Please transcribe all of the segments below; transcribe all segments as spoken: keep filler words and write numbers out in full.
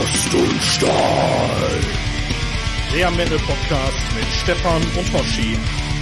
Rost und Stahl. Der Metal-Podcast mit Stefan und Hoshi.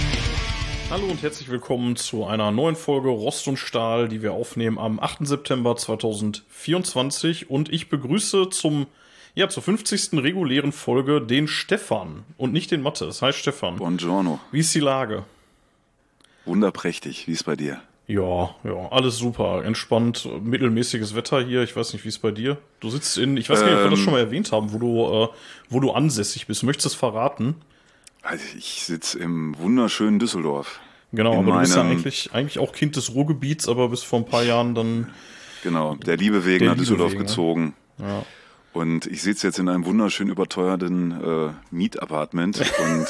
Hallo und herzlich willkommen zu einer neuen Folge Rost und Stahl, die wir aufnehmen am achten September zweitausendvierundzwanzig. Und ich begrüße zum, ja, zur fünfzigsten regulären Folge den Stefan und nicht den Mattes. Hi Stefan. Buongiorno. Wie ist die Lage? Wunderprächtig. Wie ist bei dir? Ja, ja, alles super. Entspannt, mittelmäßiges Wetter hier. Ich weiß nicht, wie es bei dir? Du sitzt in, ich weiß nicht, ob wir das schon mal erwähnt haben, wo du, äh, wo du ansässig bist. Möchtest du es verraten? Also ich sitze im wunderschönen Düsseldorf. Genau, in aber du bist ja meinem- eigentlich, eigentlich auch Kind des Ruhrgebiets, aber bis vor ein paar Jahren dann... Genau, der Liebe wegen Der nach Liebe Düsseldorf wegen, ne? gezogen. Ja. Und ich sitze jetzt in einem wunderschön überteuerten äh, Mietapartment und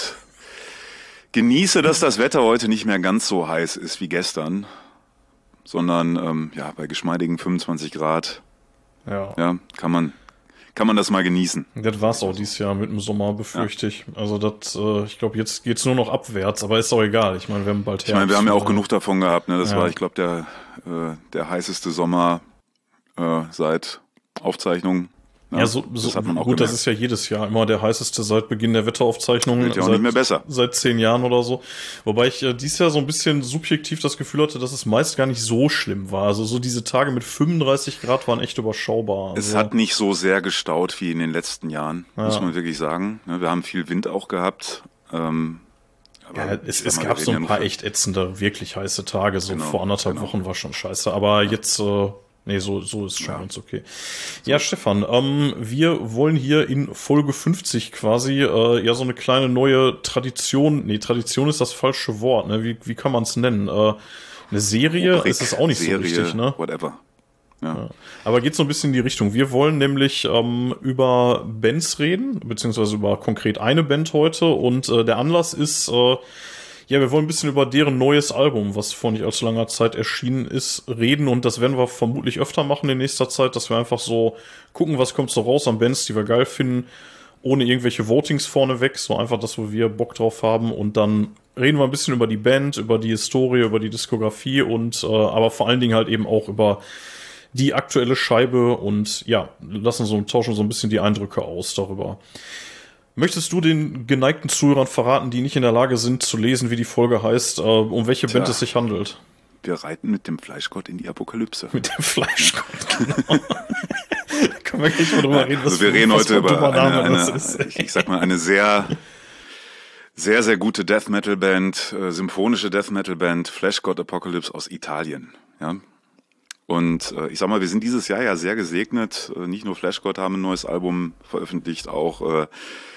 genieße, dass das Wetter heute nicht mehr ganz so heiß ist wie gestern, sondern ähm, ja, bei geschmeidigen fünfundzwanzig Grad, Ja. ja, kann man kann man das mal genießen. Das war's auch dieses Jahr mit dem Sommer, befürchte ich. Also das, äh, ich glaube, jetzt geht's nur noch abwärts, aber ist auch egal. Ich meine, wir haben bald Herbst. Ich meine, wir haben ja auch äh, genug davon gehabt. Ne? Das Ja. war, ich glaube, der äh, der heißeste Sommer äh, seit Aufzeichnung. Ja, so, so das hat man auch gut, das gemerkt. ist ja jedes Jahr immer der heißeste seit Beginn der Wetteraufzeichnungen. Wird ja auch seit, nicht mehr besser. Seit zehn Jahren oder so. Wobei ich äh, dieses Jahr so ein bisschen subjektiv das Gefühl hatte, dass es meist gar nicht so schlimm war. Also so diese Tage mit fünfunddreißig Grad waren echt überschaubar. Es Also, hat nicht so sehr gestaut wie in den letzten Jahren, Ja. muss man wirklich sagen. Ja, wir haben viel Wind auch gehabt. Ähm, aber ja, es, ich sag es mal, wir gab so reden ein ja paar nur echt ätzende, wirklich heiße Tage. So Genau, vor anderthalb genau. Wochen war schon scheiße. Aber jetzt, äh, nee, so, so ist schon Ja. ganz okay. Ja, Stefan, ähm, wir wollen hier in Folge fünfzig quasi äh, ja so eine kleine neue Tradition, nee, Tradition ist das falsche Wort, ne? Wie, wie kann man es nennen? Äh, eine Serie Rubrik, ist es auch nicht Serie, so richtig, ne? Whatever. Ja. Aber geht so ein bisschen in die Richtung. Wir wollen nämlich ähm, über Bands reden, beziehungsweise über konkret eine Band heute. Und äh, der Anlass ist, äh, ja, wir wollen ein bisschen über deren neues Album, was vor nicht allzu langer Zeit erschienen ist, reden. Und das werden wir vermutlich öfter machen in nächster Zeit, dass wir einfach so gucken, was kommt so raus an Bands, die wir geil finden, ohne irgendwelche Votings vorneweg. So einfach das, wo wir Bock drauf haben. Und dann reden wir ein bisschen über die Band, über die Historie, über die Diskografie und äh, aber vor allen Dingen halt eben auch über die aktuelle Scheibe und ja, lassen so, tauschen so ein bisschen die Eindrücke aus darüber. Möchtest du den geneigten Zuhörern verraten, die nicht in der Lage sind zu lesen, wie die Folge heißt, äh, um welche Tja. Band es sich handelt? Wir reiten mit dem Fleischgott in die Apokalypse. Mit dem Fleischgott, genau. Da können wir gleich mal drüber reden, was Also wir für- reden was heute für ein dummer über eine, Name eine das ist. ich, ich sag mal, eine sehr, sehr, sehr gute Death Metal Band, äh, symphonische Death Metal Band, Flash God Apocalypse aus Italien. Ja. Und äh, ich sag mal, wir sind dieses Jahr ja sehr gesegnet. Äh, nicht nur Flash God haben ein neues Album veröffentlicht, auch äh,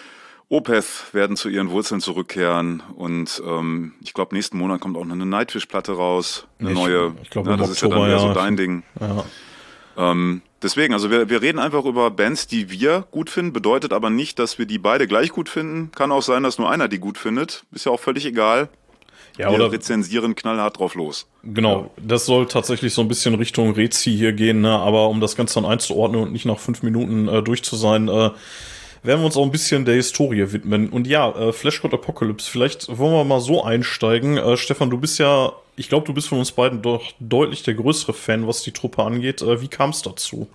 Opeth werden zu ihren Wurzeln zurückkehren. Und ähm, ich glaube, nächsten Monat kommt auch noch eine Nightwish-Platte raus, eine Ich- neue. ich glaub, ja, im das ist ja dann Oktober, mehr ja. so dein Ding. Ja. Ähm, deswegen, also wir, wir reden einfach über Bands, die wir gut finden, bedeutet aber nicht, dass wir die beide gleich gut finden. Kann auch sein, dass nur einer die gut findet. Ist ja auch völlig egal. Ja, Wir oder rezensieren knallhart drauf los. genau, das soll tatsächlich so ein bisschen Richtung Rezi hier gehen, ne? Aber um das Ganze dann einzuordnen und nicht nach fünf Minuten äh, durch zu sein, äh, werden wir uns auch ein bisschen der Historie widmen. Und ja, äh, Flash God Apocalypse, vielleicht wollen wir mal so einsteigen. Äh, Stefan, du bist ja, ich glaube, du bist von uns beiden doch deutlich der größere Fan, was die Truppe angeht. Äh, wie kam es dazu?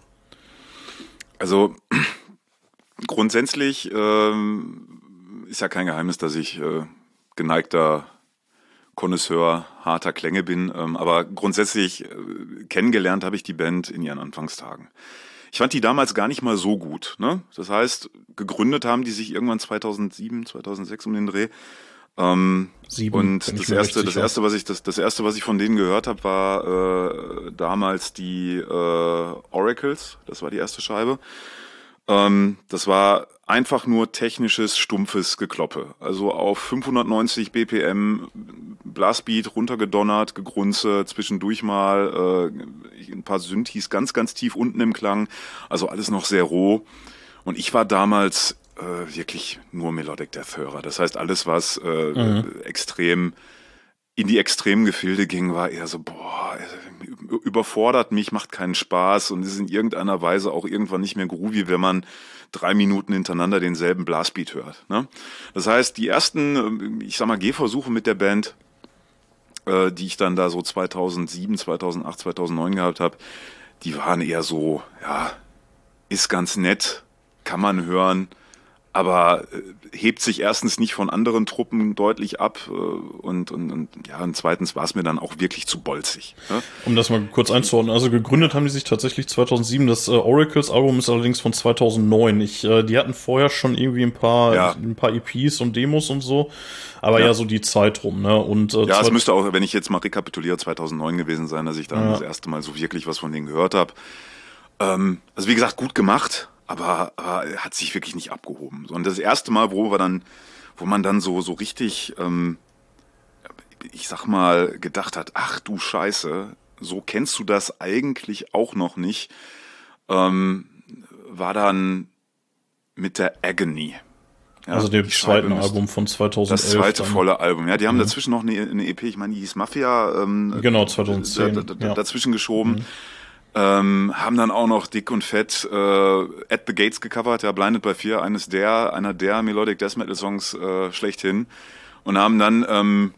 Also grundsätzlich ähm, ist ja kein Geheimnis, dass ich äh, geneigter Connoisseur harter Klänge bin, ähm, aber grundsätzlich äh, kennengelernt habe ich die Band in ihren Anfangstagen. Ich fand die damals gar nicht mal so gut. Ne? Das heißt, gegründet haben die sich irgendwann zweitausendsieben, zweitausendsechs um den Dreh. Ähm, Sieben, und bin ich das mir erste, recht das sicher. erste, was ich das, das erste, was ich von denen gehört habe, war äh, damals die äh, Oracles. Das war die erste Scheibe. Ähm, das war einfach nur technisches, stumpfes Gekloppe. Also auf fünfhundertneunzig B P M Blastbeat runtergedonnert, gegrunze, zwischendurch mal äh, ein paar Synthes ganz, ganz tief unten im Klang. Also alles noch sehr roh. Und ich war damals äh, wirklich nur Melodic Death Hörer. Das heißt, alles, was äh, Mhm. extrem in die extremen Gefilde ging, war eher so, boah, überfordert mich, macht keinen Spaß und ist in irgendeiner Weise auch irgendwann nicht mehr groovy, wenn man drei Minuten hintereinander denselben Blastbeat hört. Ne? Das heißt, die ersten, ich sag mal, Gehversuche mit der Band, äh, die ich dann da so zweitausendsieben, zweitausendacht, zweitausendneun gehabt habe, die waren eher so, ja, ist ganz nett, kann man hören, aber äh, hebt sich erstens nicht von anderen Truppen deutlich ab äh, und, und, und ja, und zweitens war es mir dann auch wirklich zu bolzig. Ne? Um das mal kurz einzuordnen, also gegründet haben die sich tatsächlich zweitausendsieben, das äh, Oracles-Album ist allerdings von zweitausendneun. Ich, äh, die hatten vorher schon irgendwie ein paar, Ja. ein paar E Ps und Demos und so, aber ja, Ja. so die Zeit rum, ne? Und, äh, Ja, es zweit- müsste auch, wenn ich jetzt mal rekapituliere, zweitausendneun gewesen sein, dass ich dann Ja. das erste Mal so wirklich was von denen gehört habe. Ähm, also wie gesagt, gut gemacht, aber, aber hat sich wirklich nicht abgehoben. Und das erste Mal, wo wir dann, wo man dann so so richtig, ähm, ich sag mal, gedacht hat, ach du Scheiße, so kennst du das eigentlich auch noch nicht, ähm, war dann mit der Agony. Ja, also dem die Scheibe zweiten müsste- Album von zweitausendelf. Das zweite dann. volle Album. Ja, die haben dazwischen noch eine, eine E P, ich meine, die hieß Mafia. Ähm, Genau, zweitausendzehn, Da, da, da, ja. Dazwischen geschoben. Ähm, haben dann auch noch dick und fett äh, At the Gates gecovert, ja, Blinded by Fear, eines der, einer der Melodic Death Metal Songs äh, schlechthin. Und haben dann ähm,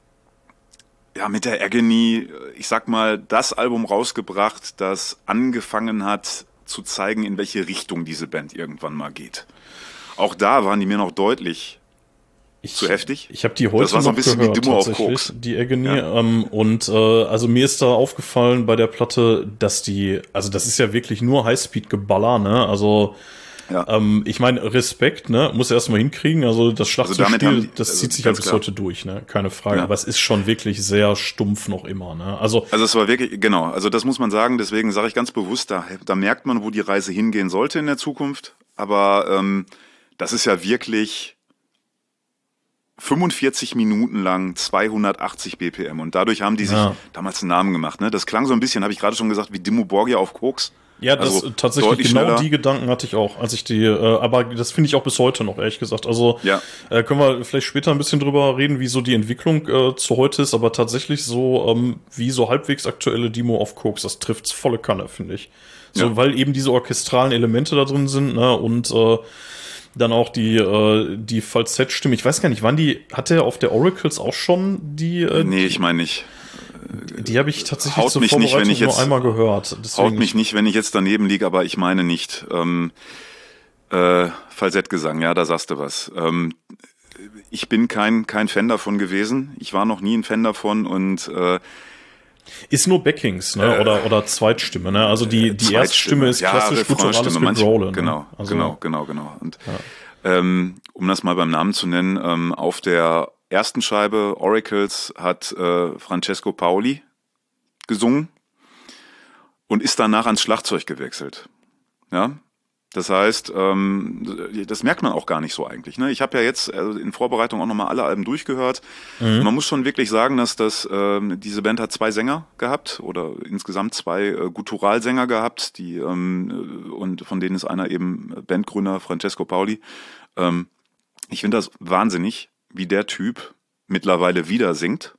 ja mit der Agony, ich sag mal, das Album rausgebracht, das angefangen hat zu zeigen, in welche Richtung diese Band irgendwann mal geht. Auch da waren die mir noch deutlich Ich, zu heftig. Ich habe die heute Das war so ein noch bisschen wie gehört, Demo auf tatsächlich, Koks. die Agony. Ja. Ähm, und äh, also mir ist da aufgefallen bei der Platte, dass die, also das ist ja wirklich nur Highspeed-Geballer, ne? Also Ja. ähm, ich meine, Respekt, ne? Muss er erstmal hinkriegen. Also das damit Schlagzeugspiel, haben die- das also zieht sich ja ganz bis klar. heute durch, ne? Keine Frage. Ja. Aber es ist schon wirklich sehr stumpf noch immer, ne? Also Also es war wirklich, genau, also das muss man sagen, deswegen sage ich ganz bewusst, da, da merkt man, wo die Reise hingehen sollte in der Zukunft, aber ähm, das ist ja wirklich fünfundvierzig Minuten lang zweihundertachtzig B P M und dadurch haben die sich Ja. damals einen Namen gemacht. Ne? Das klang so ein bisschen, habe ich gerade schon gesagt, wie Dimmu Borgir auf Koks. ja, das Also tatsächlich deutlich genau schneller. die Gedanken hatte ich auch, als ich die, äh, aber das finde ich auch bis heute noch, ehrlich gesagt. Also Ja. äh, können wir vielleicht später ein bisschen drüber reden, wie so die Entwicklung äh, zu heute ist, aber tatsächlich so ähm, wie so halbwegs aktuelle Demo auf Koks, das trifft's volle Kanne, finde ich. So, Ja. weil eben diese orchestralen Elemente da drin sind, ne, und äh, dann auch die äh, die Falsettstimme. Ich weiß gar nicht, wann die, hat der auf der Oracles auch schon die äh, Nee, ich meine nicht. die habe ich tatsächlich Haut zur mich nicht, wenn Vorbereitung ich jetzt- nur einmal gehört. Haut Deswegen mich nicht, wenn ich jetzt daneben liege, aber ich meine nicht. Ähm, äh, Falsettgesang, ja, da sagst du was. Ähm, ich bin kein, kein Fan davon gewesen. Ich war noch nie ein Fan davon und äh, ist nur Backings, ne? Oder, oder Zweitstimme, ne? Also die, die Erststimme ist klassisch Refrainstimme, gutturales manche- Gegrowle, ne? Genau, Also, genau, genau, genau. Und ähm, um das mal beim Namen zu nennen, ähm, auf der ersten Scheibe Oracles hat äh, Francesco Paoli gesungen und ist danach ans Schlagzeug gewechselt. Ja, das heißt, ähm, das merkt man auch gar nicht so eigentlich. Ne? Ich habe ja jetzt also in Vorbereitung auch nochmal alle Alben durchgehört. Mhm. Man muss schon wirklich sagen, dass das ähm, diese Band hat zwei Sänger gehabt oder insgesamt zwei äh, Gutturalsänger gehabt, die ähm, und von denen ist einer eben Bandgründer Francesco Paoli. Ähm, ich finde das wahnsinnig, wie der Typ mittlerweile wieder singt,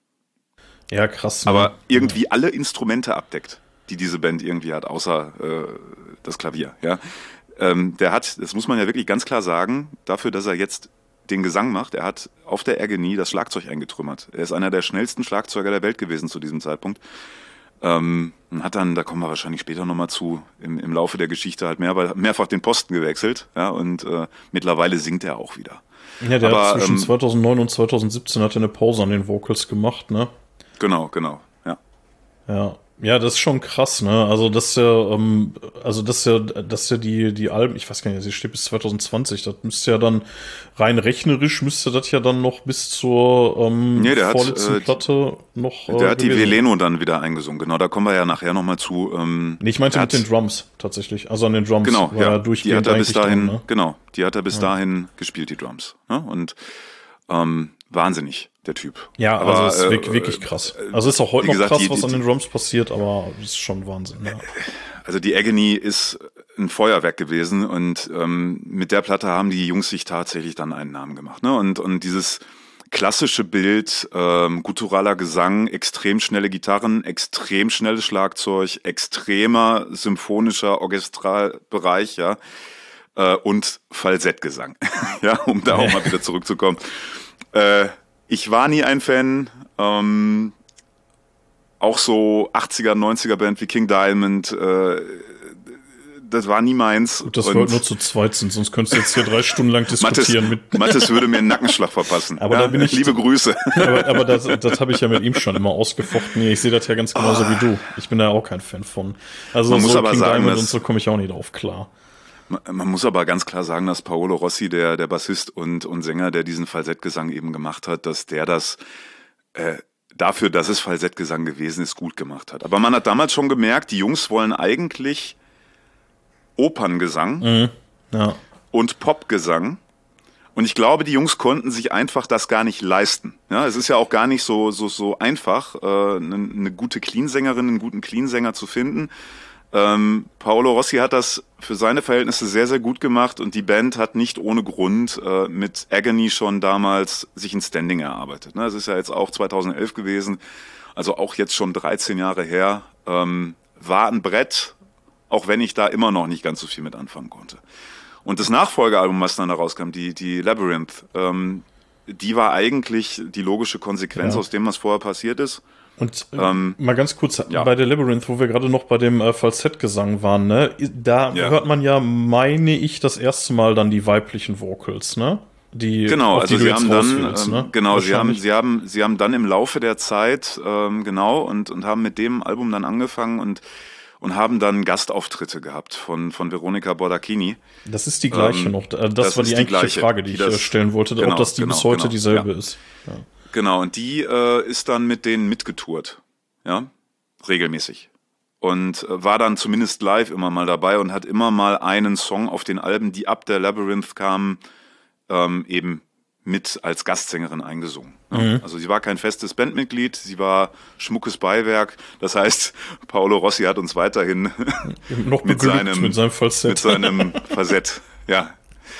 ja, krass. Ne? aber irgendwie alle Instrumente abdeckt, die diese Band irgendwie hat, außer äh, das Klavier. Ja, ähm, der hat, das muss man ja wirklich ganz klar sagen, dafür, dass er jetzt den Gesang macht, er hat auf der Agony das Schlagzeug eingetrümmert. Er ist einer der schnellsten Schlagzeuger der Welt gewesen zu diesem Zeitpunkt. Ähm, und hat dann, da kommen wir wahrscheinlich später nochmal zu, im, im Laufe der Geschichte halt mehr, mehrfach den Posten gewechselt. Ja, und äh, mittlerweile singt er auch wieder. Ja, der aber, hat zwischen ähm, zweitausendneun und zweitausendsiebzehn hat er eine Pause an den Vocals gemacht, ne? Genau, genau, ja. Ja. Ja, das ist schon krass, ne? Also das ist ja, ähm, also das ist ja, das ist ja die, die Alben, ich weiß gar nicht, sie steht bis zwanzig zwanzig, das müsste ja dann, rein rechnerisch müsste das ja dann noch bis zur ähm, Nee, der hat, vorletzten äh, Platte noch äh, Der hat die gewesen. Veleno dann wieder eingesungen, genau, da kommen wir ja nachher nochmal zu. Ähm, Nee, ich meinte der mit hat- den Drums tatsächlich, also an den Drums Genau, war ja, er die durchgehend hat er bis eigentlich dahin, drin, ne? genau, die hat er bis dahin gespielt, die Drums. Ne? Und ähm, wahnsinnig, der Typ. Ja, Aber, also es ist äh, wirklich, wirklich krass. Also es ist auch heute wie noch gesagt, krass, die- was die- an den Drums passiert, aber es ist schon Wahnsinn. Ja. Also die Agony ist ein Feuerwerk gewesen und ähm, mit der Platte haben die Jungs sich tatsächlich dann einen Namen gemacht. Ne? Und, und dieses klassische Bild, ähm, gutturaler Gesang, extrem schnelle Gitarren, extrem schnelles Schlagzeug, extremer symphonischer Orchestralbereich, ja, äh, und Falsettgesang, ja, um da auch mal wieder zurückzukommen. Äh, ich war nie ein Fan, ähm, auch so achtziger, neunziger Band wie King Diamond, äh, das war nie meins. Gut, dass wir heute nur zu zweit sind, sonst könntest du jetzt hier drei Stunden lang diskutieren. Mathis, mit Mathis würde mir einen Nackenschlag verpassen. Aber ja, da bin ich, liebe Grüße. Aber, aber das, das habe ich ja mit ihm schon immer ausgefochten. Ich sehe das ja ganz genauso oh. wie du. Ich bin da ja auch kein Fan von. Also man so muss aber King sagen, Diamond und so komme ich auch nicht drauf klar. Man, man muss aber ganz klar sagen, dass Paolo Rossi, der, der Bassist und, und Sänger, der diesen Falsettgesang eben gemacht hat, dass der das äh, dafür, dass es Falsettgesang gewesen ist, gut gemacht hat. Aber man hat damals schon gemerkt, die Jungs wollen eigentlich Operngesang mhm. ja. und Popgesang. Und ich glaube, die Jungs konnten sich einfach das gar nicht leisten. Ja, es ist ja auch gar nicht so, so, so einfach, äh, eine, eine gute Cleansängerin, einen guten Cleansänger zu finden. Ähm, Paolo Rossi hat das für seine Verhältnisse sehr, sehr gut gemacht und die Band hat nicht ohne Grund äh, mit Agony schon damals sich ein Standing erarbeitet. Ne, das ist ja jetzt auch zweitausendelf gewesen, also auch jetzt schon dreizehn Jahre her. Ähm, war ein Brett, auch wenn ich da immer noch nicht ganz so viel mit anfangen konnte. Und das Nachfolgealbum, was dann da rauskam, die, die Labyrinth, ähm, die war eigentlich die logische Konsequenz ja. aus dem, was vorher passiert ist. Und äh, ähm, mal ganz kurz, ja. bei der Labyrinth, wo wir gerade noch bei dem äh, Falsettgesang waren, ne, da ja. hört man ja, meine ich, das erste Mal dann die weiblichen Vocals, ne? Die, genau, auf also die sie du haben jetzt dann, willst, ähm, ne? genau, sie haben, sie haben, sie haben dann im Laufe der Zeit, ähm, genau, und, und haben mit dem Album dann angefangen und, und haben dann Gastauftritte gehabt von, von Veronica Bordacchini. Das ist die gleiche ähm, noch, das, das war die eigentliche gleiche, Frage, die, die ich das, stellen wollte, genau, ob das die genau, bis heute genau, dieselbe ja. ist. Ja. Genau, und die äh, ist dann mit denen mitgetourt, ja, regelmäßig. Und äh, war dann zumindest live immer mal dabei und hat immer mal einen Song auf den Alben, die ab der Labyrinth kamen, ähm, eben mit als Gastsängerin eingesungen. Ja. Mhm. Also sie war kein festes Bandmitglied, sie war schmuckes Beiwerk. Das heißt, Paolo Rossi hat uns weiterhin noch mit seinem mit seinem Falsett, mit seinem Falsett, ja.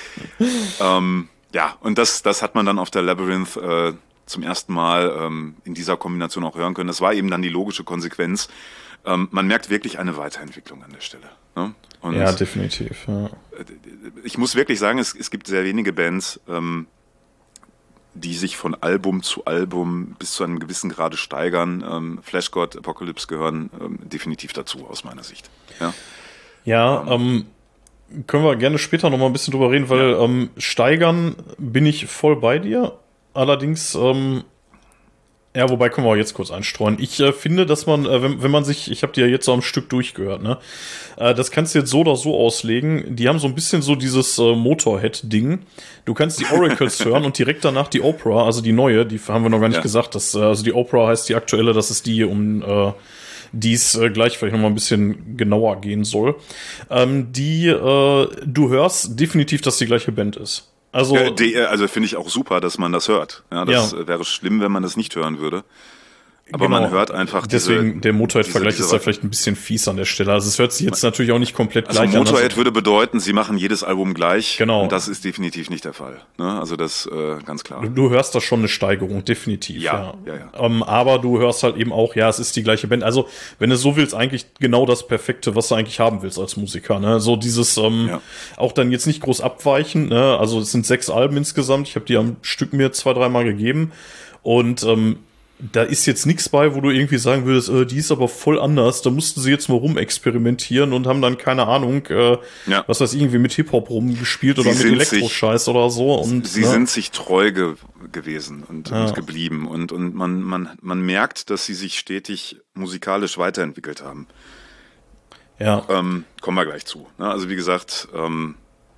ähm, ja, und das, das hat man dann auf der Labyrinth äh, zum ersten Mal ähm, in dieser Kombination auch hören können. Das war eben dann die logische Konsequenz. Ähm, man merkt wirklich eine Weiterentwicklung an der Stelle. Ne? Und ja, definitiv. Ja. Ich muss wirklich sagen, es, es gibt sehr wenige Bands, ähm, die sich von Album zu Album bis zu einem gewissen Grade steigern. Ähm, Flash God, Apocalypse gehören ähm, definitiv dazu, aus meiner Sicht. Ja, ja ähm, können wir gerne später noch mal ein bisschen drüber reden, weil ja. ähm, steigern bin ich voll bei dir. Allerdings, ähm, ja, wobei können wir auch jetzt kurz einstreuen. Ich äh, finde, dass man, äh, wenn, wenn man sich, ich habe die ja jetzt so am Stück durchgehört, ne, äh, das kannst du jetzt so oder so auslegen. Die haben so ein bisschen so dieses äh, Motorhead-Ding. Du kannst die Oracles hören und direkt danach die Oprah, also die neue, die haben wir noch gar nicht ja. gesagt. Dass, äh, also die Oprah heißt die aktuelle, das ist die, um äh, die es äh, gleich vielleicht noch mal ein bisschen genauer gehen soll. Ähm, die, äh, du hörst definitiv, dass die gleiche Band ist. Also, ja, die, also finde ich auch super, dass man das hört. Ja, das ja. wäre schlimm, wenn man das nicht hören würde. Aber genau. man hört einfach Deswegen, diese, der Motorhead-Vergleich ist da vielleicht ein bisschen fies an der Stelle. Also es hört sich jetzt natürlich auch nicht komplett also gleich Motorhead an. Also würde bedeuten, sie machen jedes Album gleich. Genau. Und das ist definitiv nicht der Fall. Ne? Also das äh, ganz klar. Du, du hörst da schon eine Steigerung, definitiv. Ja, ja. ja, ja. Ähm, aber du hörst halt eben auch, ja, es ist die gleiche Band. Also wenn du so willst, eigentlich genau das Perfekte, was du eigentlich haben willst als Musiker. Ne? So dieses, ähm, Ja. auch dann jetzt nicht groß abweichen. Ne? Also es sind sechs Alben insgesamt. Ich habe die am Stück mir zwei, dreimal gegeben. Und ähm, da ist jetzt nichts bei, wo du irgendwie sagen würdest, äh, die ist aber voll anders, da mussten sie jetzt mal rumexperimentieren und haben dann, keine Ahnung, äh, Ja. was weiß ich, irgendwie mit Hip-Hop rumgespielt oder Sie mit sind Elektroscheiß oder so. Und, Sie ne? sind sich treu ge gewesen und, Ja. und geblieben. Und, und man, man, man merkt, dass sie sich stetig musikalisch weiterentwickelt haben. Ja. Ähm, kommen wir gleich zu. Ne? Also wie gesagt, ähm,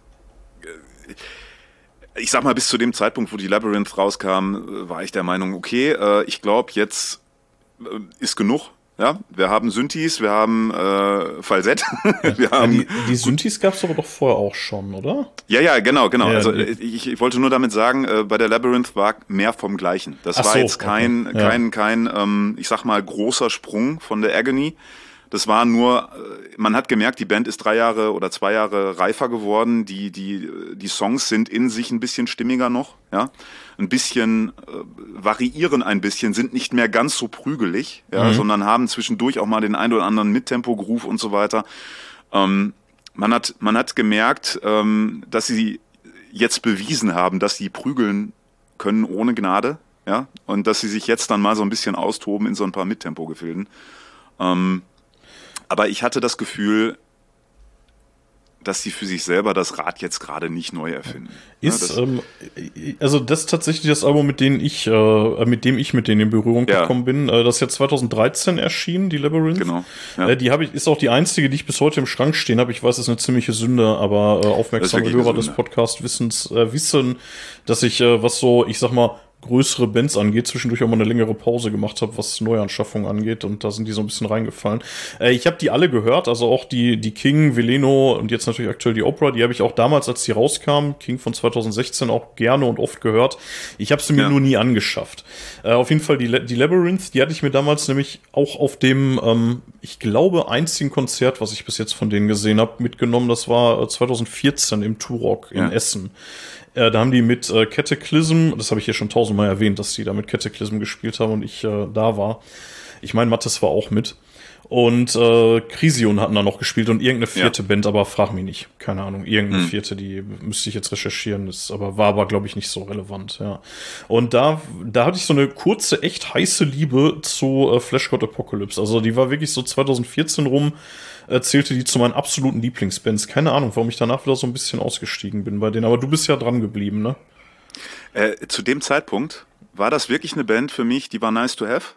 ich sag mal, bis zu dem Zeitpunkt, wo die Labyrinth rauskam, äh, war ich der Meinung, okay, äh, ich glaube, jetzt äh, ist genug. Ja, wir haben Synthes, wir haben äh, Falsett. wir haben die, die Synthes gab es aber doch vorher auch schon, oder? Ja, ja, genau, genau. Ja, also ich, ich wollte nur damit sagen, äh, bei der Labyrinth war mehr vom Gleichen. Das Ach war so, jetzt kein, okay. Ja. kein, kein, ähm, ich sag mal, großer Sprung von der Agony. Das war nur, äh, man hat gemerkt, die Band ist drei Jahre oder zwei Jahre reifer geworden. Die, die, die Songs sind in sich ein bisschen stimmiger noch, ja. Ein bisschen, äh, variieren ein bisschen, sind nicht mehr ganz so prügelig, ja, Mhm. sondern haben zwischendurch auch mal den ein oder anderen Mittempo-Groove und so weiter. Ähm, man hat, man hat gemerkt, ähm, dass sie jetzt bewiesen haben, dass sie prügeln können ohne Gnade, ja, und dass sie sich jetzt dann mal so ein bisschen austoben in so ein paar Mittempo-Gefilden. Ähm, aber ich hatte das Gefühl, dass sie für sich selber das Rad jetzt gerade nicht neu erfinden. Ist, ja, ähm, also das ist tatsächlich das Album, mit dem ich, äh, mit dem ich mit denen in Berührung ja. gekommen bin. Äh, das ist ja zwanzig dreizehn erschienen, die Labyrinth. Genau. Ja. Äh, die habe ich, ist auch die einzige, die ich bis heute im Schrank stehen habe. Ich weiß, das ist eine ziemliche Sünde, aber äh, aufmerksame Hörer des Podcasts wissens, äh, wissen, dass ich, äh, was so, ich sag mal, größere Bands angeht, zwischendurch auch mal eine längere Pause gemacht habe, was Neuanschaffungen angeht, und da sind die so ein bisschen reingefallen. Äh, ich habe die alle gehört, also auch die die King, Veleno und jetzt natürlich aktuell die Opera, die habe ich auch damals, als die rauskam, King von zwanzig sechzehn, auch gerne und oft gehört. Ich habe sie mir ja. nur nie angeschafft. Äh, auf jeden Fall die, die Labyrinth, die hatte ich mir damals nämlich auch auf dem, ähm, ich glaube, einzigen Konzert, was ich bis jetzt von denen gesehen habe, mitgenommen. Das war äh, zwanzig vierzehn im Turok in ja. Essen. Äh, da haben die mit äh, Cataclysm, das habe ich hier schon tausendmal erwähnt, dass die da mit Cataclysm gespielt haben und ich äh, da war. Ich meine, Mattes war auch mit. Und äh, Crision hatten da noch gespielt und irgendeine vierte ja. Band, aber frag mich nicht. Keine Ahnung, irgendeine hm. vierte, die müsste ich jetzt recherchieren, ist, aber war aber, glaube ich, nicht so relevant, ja. Und da, da hatte ich so eine kurze, echt heiße Liebe zu äh, Flash God Apocalypse. Also die war wirklich so zwanzig vierzehn rum, zählte die zu meinen absoluten Lieblingsbands. Keine Ahnung, warum ich danach wieder so ein bisschen ausgestiegen bin bei denen. Aber du bist ja dran geblieben, ne? Äh, zu dem Zeitpunkt war das wirklich eine Band für mich, die war nice to have.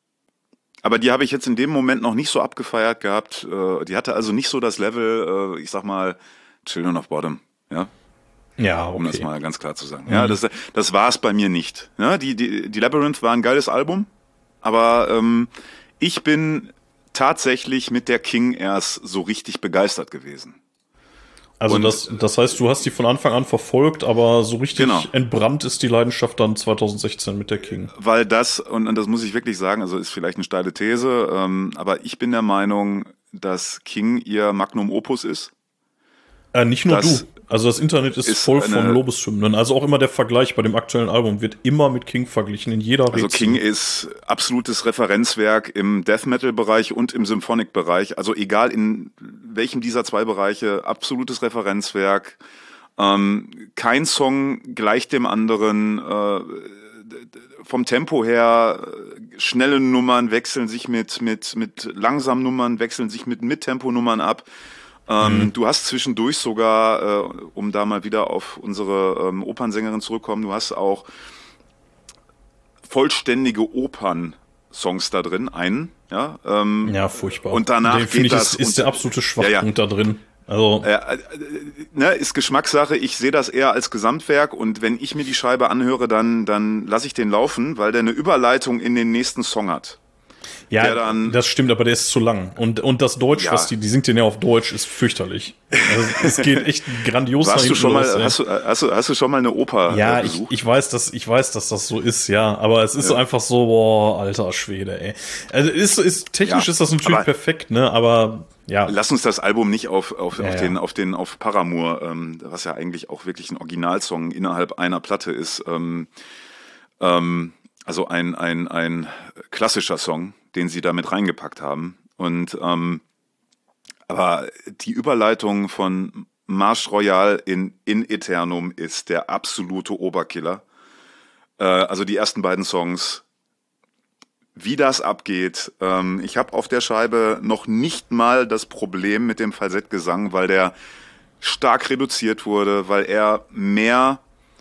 Aber die habe ich jetzt in dem Moment noch nicht so abgefeiert gehabt. Äh, die hatte also nicht so das Level, äh, ich sag mal, Children of Bottom, ja? Ja, okay. Um das mal ganz klar zu sagen. Mhm. Ja, das, das war es bei mir nicht. Ja, die, die, die Labyrinth war ein geiles Album, aber ähm, ich bin tatsächlich mit der King erst so richtig begeistert gewesen. Also und das, das heißt, du hast die von Anfang an verfolgt, aber so richtig genau. entbrannt ist die Leidenschaft dann zwanzig sechzehn mit der King. Weil das, und, und das muss ich wirklich sagen, also ist vielleicht eine steile These, ähm, aber ich bin der Meinung, dass King ihr Magnum Opus ist. Äh, nicht nur das du. Also das Internet ist, ist voll von Lobeshymnen. Also auch immer der Vergleich bei dem aktuellen Album wird immer mit King verglichen, in jeder Rätsel. Also King ist absolutes Referenzwerk im Death-Metal-Bereich und im Symphonic-Bereich. Also egal in welchem dieser zwei Bereiche, absolutes Referenzwerk. Ähm, kein Song gleicht dem anderen. Äh, vom Tempo her, schnelle Nummern wechseln sich mit, mit, mit langsamen Nummern, wechseln sich mit Mittempo-Nummern ab. Ähm, mhm. Du hast zwischendurch sogar, äh, um da mal wieder auf unsere ähm, Opernsängerin zurückkommen, du hast auch vollständige Opern-Songs da drin, einen, ja. Ähm, ja, furchtbar. Und danach Den, geht ich, das... Ist, ist der absolute Schwachpunkt ja, ja. da drin. Also äh, äh, ne, ist Geschmackssache. Ich sehe das eher als Gesamtwerk und wenn ich mir die Scheibe anhöre, dann, dann lasse ich den laufen, weil der eine Überleitung in den nächsten Song hat. Ja, dann, das stimmt, aber der ist zu lang. Und, und das Deutsch, ja. was die, die singt den ja auf Deutsch, ist fürchterlich. Also, es geht echt grandios. Hast du schon los, mal, hast du, hast du, hast du schon mal eine Oper Ja, äh, besucht? ich, ich weiß, dass, ich weiß, dass das so ist, ja. Aber es ist ja. einfach so, boah, alter Schwede, ey. Also, ist, ist, technisch ja, ist das natürlich perfekt, ne, aber, ja. Lass uns das Album nicht auf, auf, ja, auf den, ja. auf den, auf Paramour, ähm, was ja eigentlich auch wirklich ein Originalsong innerhalb einer Platte ist, ähm, ähm, also ein, ein, ein klassischer Song, den sie da mit reingepackt haben. Und ähm, aber die Überleitung von Marche Royale in In Eternum ist der absolute Oberkiller. Äh, also die ersten beiden Songs, wie das abgeht. Ähm, ich habe auf der Scheibe noch nicht mal das Problem mit dem Falsettgesang, weil der stark reduziert wurde, weil er mehr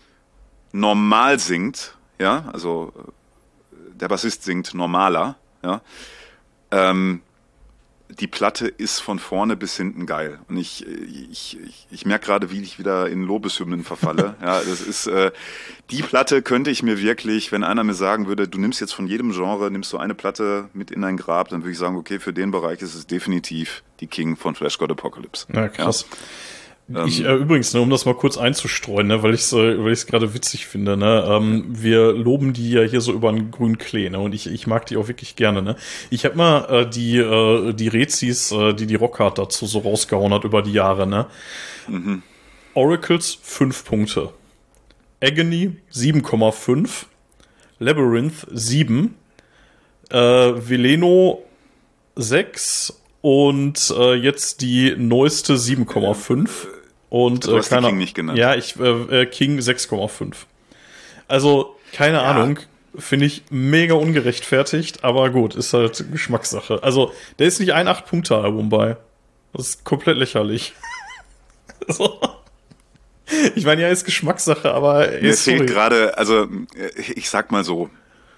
normal singt. Ja, also der Bassist singt normaler. Ja, ähm, die Platte ist von vorne bis hinten geil. Und ich, ich, ich, ich merke gerade, wie ich wieder in Lobeshymnen verfalle. Ja, das ist, äh, die Platte könnte ich mir wirklich, wenn einer mir sagen würde, du nimmst jetzt von jedem Genre, nimmst du eine Platte mit in dein Grab, dann würde ich sagen, okay, für den Bereich ist es definitiv die King von Flash God Apocalypse. Ja, krass. Ja. Ich, äh, übrigens, ne, um das mal kurz einzustreuen, ne, weil ich es äh, weil ich es gerade witzig finde, ne, ähm, wir loben die ja hier so über einen grünen Klee, ne, und ich ich mag die auch wirklich gerne, ne. Ich habe mal äh, die äh, die Rezis, äh, die die Rockhard dazu so rausgehauen hat über die Jahre, ne. Mhm. Oracles fünf Punkte, Agony sieben Komma fünf, Labyrinth sieben, äh, Veleno sechs und äh, jetzt die neueste sieben Komma fünf. Und du hast äh, keine, die King nicht genannt. Ja, ich äh, King sechs Komma fünf. Also, keine ja. Ahnung, finde ich mega ungerechtfertigt, aber gut, ist halt Geschmackssache. Also, da ist nicht ein acht Punkte Album bei. Das ist komplett lächerlich. So. Ich meine, ja, ist Geschmackssache, aber... Mir fehlt gerade, also ich sag mal so,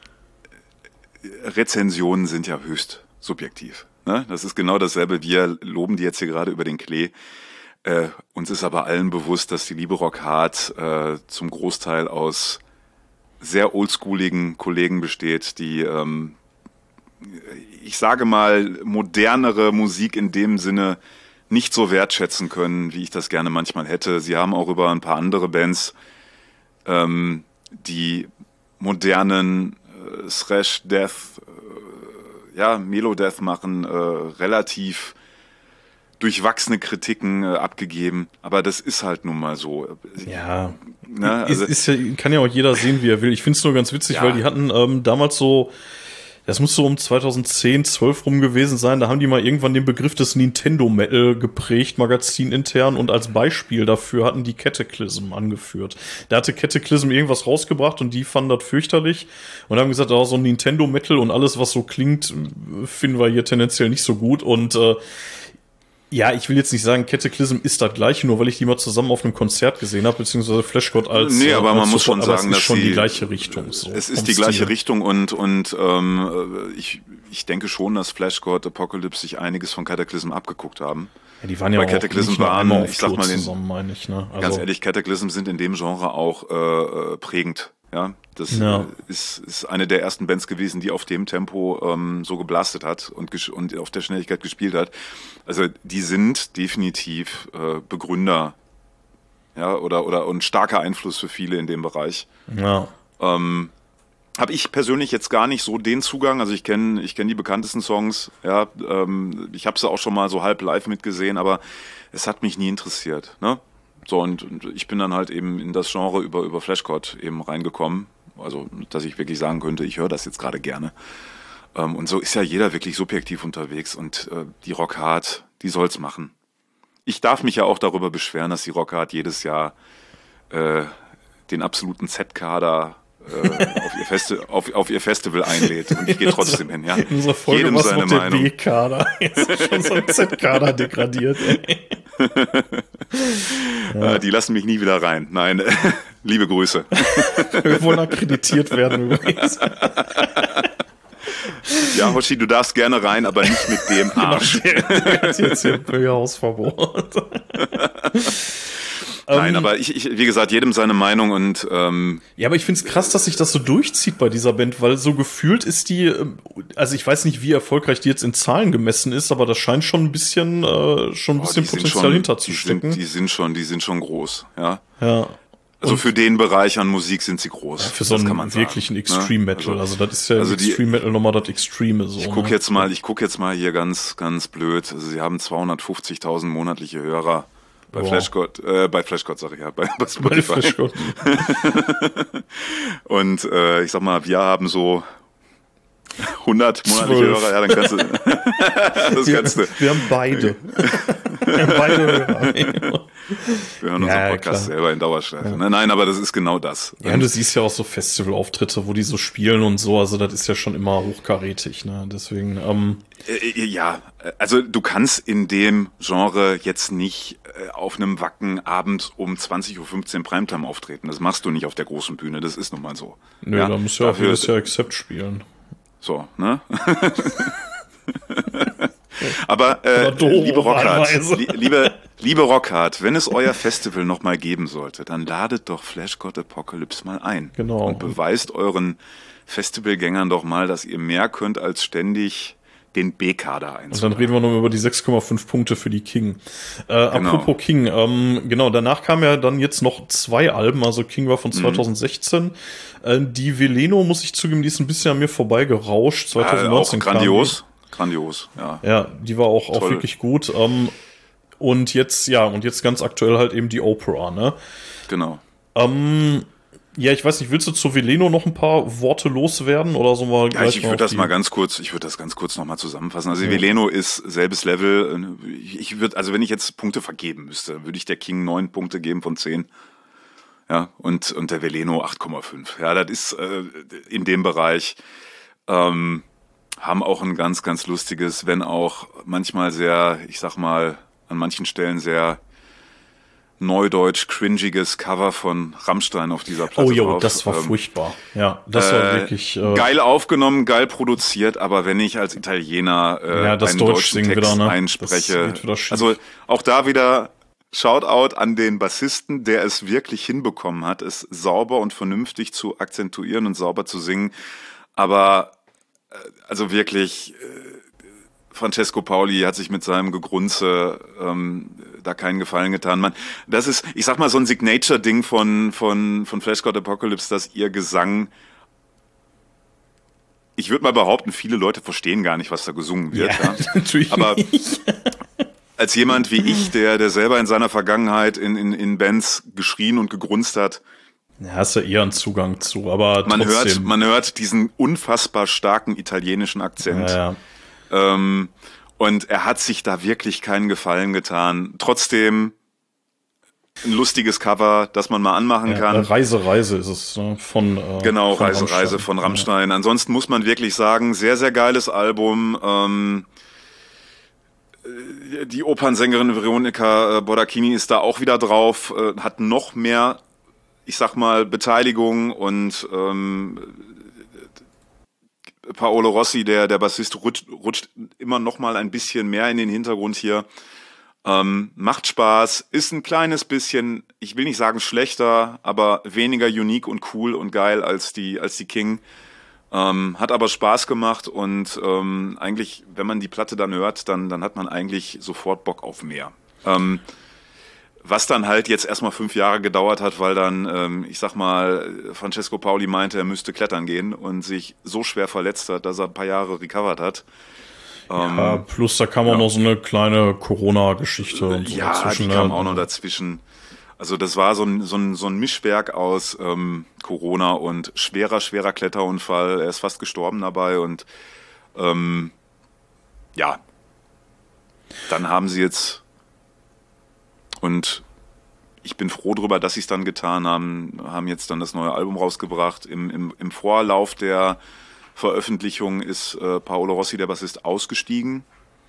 Rezensionen sind ja höchst subjektiv. Ne? Das ist genau dasselbe. Wir loben die jetzt hier gerade über den Klee. Äh, uns ist aber allen bewusst, dass die Liebe Rock Hard äh, zum Großteil aus sehr oldschooligen Kollegen besteht, die, ähm, ich sage mal, modernere Musik in dem Sinne nicht so wertschätzen können, wie ich das gerne manchmal hätte. Sie haben auch über ein paar andere Bands, ähm, die modernen äh, Thrash Death, äh, ja, Melodeath machen, äh, relativ durchwachsene Kritiken äh, abgegeben. Aber das ist halt nun mal so. Ja, ne? also, ist, ist ja, kann ja auch jeder sehen, wie er will. Ich finde es nur ganz witzig, Ja. weil die hatten ähm, damals so, das muss so um zweitausendzehn, zwölf rum gewesen sein, da haben die mal irgendwann den Begriff des Nintendo Metal geprägt, magazinintern, und als Beispiel dafür hatten die Cataclysm angeführt. Da hatte Cataclysm irgendwas rausgebracht und die fanden das fürchterlich und haben gesagt, oh, so ein Nintendo Metal und alles, was so klingt, finden wir hier tendenziell nicht so gut. Und äh, ja, ich will jetzt nicht sagen, Cataclysm ist das gleiche, nur weil ich die mal zusammen auf einem Konzert gesehen habe, beziehungsweise Fleshgod als Nee, aber äh, man als muss schon Support, sagen, aber es dass ist schon sie, die gleiche Richtung. So, es vom ist die gleiche Stil. Richtung und und ähm, ich ich denke schon, dass Fleshgod Apocalypse sich einiges von Cataclysm abgeguckt haben. Ja, die waren ja Bei auch Cataclysm nicht nur waren, einmal auf ich sag Tour mal, den, zusammen, meine ich. Ne? Also, ganz ehrlich, Cataclysm sind in dem Genre auch äh, äh, prägend. Ja, das Ja. äh, ist, ist eine der ersten Bands gewesen, die auf dem Tempo ähm, so geblastet hat und, ges- und auf der Schnelligkeit gespielt hat. Also die sind definitiv äh, Begründer, ja, oder oder und starker Einfluss für viele in dem Bereich. ja. Ähm, habe ich persönlich jetzt gar nicht so den Zugang. Also ich kenne ich kenn die bekanntesten Songs. Ja, ähm, ich habe sie auch schon mal so halb live mitgesehen, aber es hat mich nie interessiert. Ne? So, und, und ich bin dann halt eben in das Genre über, über Fleshgod eben reingekommen. Also, dass ich wirklich sagen könnte, ich höre das jetzt gerade gerne. Ähm, und so ist ja jeder wirklich subjektiv unterwegs und äh, die Rock Hard, die soll's machen. Ich darf mich ja auch darüber beschweren, dass die Rock Hard jedes Jahr äh, den absoluten Z-Kader äh, auf, ihr Festi- auf, auf ihr Festival einlädt und ich gehe trotzdem hin. Ja. In unserer Folge Jedem war seine noch der Meinung. B-Kader. Jetzt ist schon so ein Z-Kader degradiert. Ey. Äh, die lassen mich nie wieder rein. Nein, liebe Grüße. Wir wollen akkreditiert werden übrigens. Ja, Hoshi, du darfst gerne rein, aber nicht mit dem Arsch. Der, der hat jetzt hier ein Bürgerhausverbot. Nein, Ähm, aber ich, ich, wie gesagt, jedem seine Meinung und ähm, Ja, aber ich find's krass, dass sich das so durchzieht bei dieser Band, weil so gefühlt ist die, ähm, also ich weiß nicht, wie erfolgreich die jetzt in Zahlen gemessen ist, aber das scheint schon ein bisschen, äh, schon ein oh, bisschen die sind Potenzial schon, hinterzustecken. Die sind, die sind schon, die sind schon groß, ja. Ja. Also Und für den Bereich an Musik sind sie groß. für so das kann einen man wirklichen sagen, Extreme ne? Metal, Also, also, das ist ja also im die- Extreme Metal nochmal das Extreme so. ich guck ne? jetzt mal, ich guck jetzt mal hier ganz, ganz blöd. Also sie haben zweihundertfünfzigtausend monatliche Hörer bei Wow. Fleshgod, äh, bei Fleshgod sag ich ja, bei, bei Bei Spotify. Fleshgod. Und äh, ich sag mal, wir haben so hundert monatliche Zwölf. Hörer, ja, dann kannst du, das Wir, kannst du. wir haben beide. wir haben beide Hörer. Wir hören unseren Ja, Podcast klar. selber in Dauerschleife. Ne? Nein, aber das ist genau das. Ja, und du siehst ja auch so Festivalauftritte, wo die so spielen und so, also das ist ja schon immer hochkarätig, ne? Deswegen, ähm, Äh, Ja, also du kannst in dem Genre jetzt nicht äh, auf einem Wacken abends um zwanzig Uhr fünfzehn Primetime auftreten. Das machst du nicht auf der großen Bühne, das ist nun mal so. nö, da muss ja auch dafür- jedes Jahr Accept spielen. So, ne? Aber äh, Oder Doro liebe Rockhard, wahlweise. li liebe, liebe Rockhard, wenn es euer Festival noch mal geben sollte, dann ladet doch Fleshgod Apocalypse mal ein. Genau. Und beweist euren Festivalgängern doch mal, dass ihr mehr könnt als ständig den B-Kader Und dann einzubauen. reden wir noch über die sechs Komma fünf Punkte für die King. Äh, Genau. Apropos King, ähm, genau, danach kamen ja dann jetzt noch zwei Alben, also King war von zweitausendsechzehn. Äh, die Veleno, muss ich zugeben, die ist ein bisschen an mir vorbeigerauscht. Ja, auch zweitausendneunzehn kam grandios. Grandios, ja. Die. Ja, die war auch, auch Toll. wirklich gut. Ähm, und jetzt, ja, und jetzt ganz aktuell halt eben die Opera, ne? Genau. Ähm, ja, ich weiß nicht, willst du zu Veleno noch ein paar Worte loswerden oder so mal Ja, gleich ich, ich mal würde auf das die- mal ganz kurz, ich würde das ganz kurz nochmal zusammenfassen. Also Ja. Veleno ist selbes Level. Ich, ich würde, also wenn ich jetzt Punkte vergeben müsste, würde ich der King neun Punkte geben von zehn. Ja, und, und der Veleno acht Komma fünf. Ja, das ist äh, in dem Bereich, ähm, haben auch ein ganz, ganz lustiges, wenn auch manchmal sehr, ich sag mal, an manchen Stellen sehr neudeutsch cringiges Cover von Rammstein auf dieser Platte Oh jo, drauf. das war ähm, furchtbar. Ja, das äh, war wirklich äh, geil aufgenommen, geil produziert, aber wenn ich als Italiener äh, ja, das einen Deutsch deutschen Text wieder, ne? einspreche, also auch da wieder Shoutout an den Bassisten, der es wirklich hinbekommen hat, es sauber und vernünftig zu akzentuieren und sauber zu singen, aber äh, also wirklich äh, Francesco Paoli hat sich mit seinem Gegrunze ähm, da keinen Gefallen getan. Man, das ist, ich sag mal, so ein Signature-Ding von von von Flash God Apocalypse, dass ihr Gesang, ich würde mal behaupten, viele Leute verstehen gar nicht, was da gesungen wird. Ja, ja. natürlich Aber nicht. Als jemand wie ich, der der selber in seiner Vergangenheit in in, in Bands geschrien und gegrunzt hat, ja, hast du eher einen Zugang zu, aber man trotzdem. hört man hört diesen unfassbar starken italienischen Akzent. Ja, ja. Ähm, und er hat sich da wirklich keinen Gefallen getan. Trotzdem ein lustiges Cover, das man mal anmachen ja, kann. Reise, Reise ist es, ne? Von äh, Genau, von Reise, Rammstein. Reise von Rammstein. Ja. Ansonsten muss man wirklich sagen, sehr, sehr geiles Album. Ähm, die Opernsängerin Veronica Borrachini ist da auch wieder drauf, äh, hat noch mehr, ich sag mal, Beteiligung und ähm, Paolo Rossi, der der Bassist, rutscht, rutscht immer noch mal ein bisschen mehr in den Hintergrund hier. Ähm, macht Spaß, ist ein kleines bisschen, ich will nicht sagen schlechter, aber weniger unique und cool und geil als die als die King. Ähm, hat aber Spaß gemacht und ähm, eigentlich, wenn man die Platte dann hört, dann dann hat man eigentlich sofort Bock auf mehr. Ähm, Was dann halt jetzt erstmal fünf Jahre gedauert hat, weil dann, ähm, ich sag mal, Francesco Paoli meinte, er müsste klettern gehen und sich so schwer verletzt hat, dass er ein paar Jahre recovered hat. Ähm, ja, plus da kam auch ja. noch so eine kleine Corona-Geschichte und so ja, dazwischen. die kam ne? auch noch dazwischen. Also das war so ein, so ein, so ein Mischwerk aus ähm, Corona und schwerer, schwerer Kletterunfall. Er ist fast gestorben dabei und ähm, ja, dann haben sie jetzt und ich bin froh drüber, dass sie es dann getan haben, haben jetzt dann das neue Album rausgebracht. Im, im, im Vorlauf der Veröffentlichung ist äh, Paolo Rossi, der Bassist, ausgestiegen.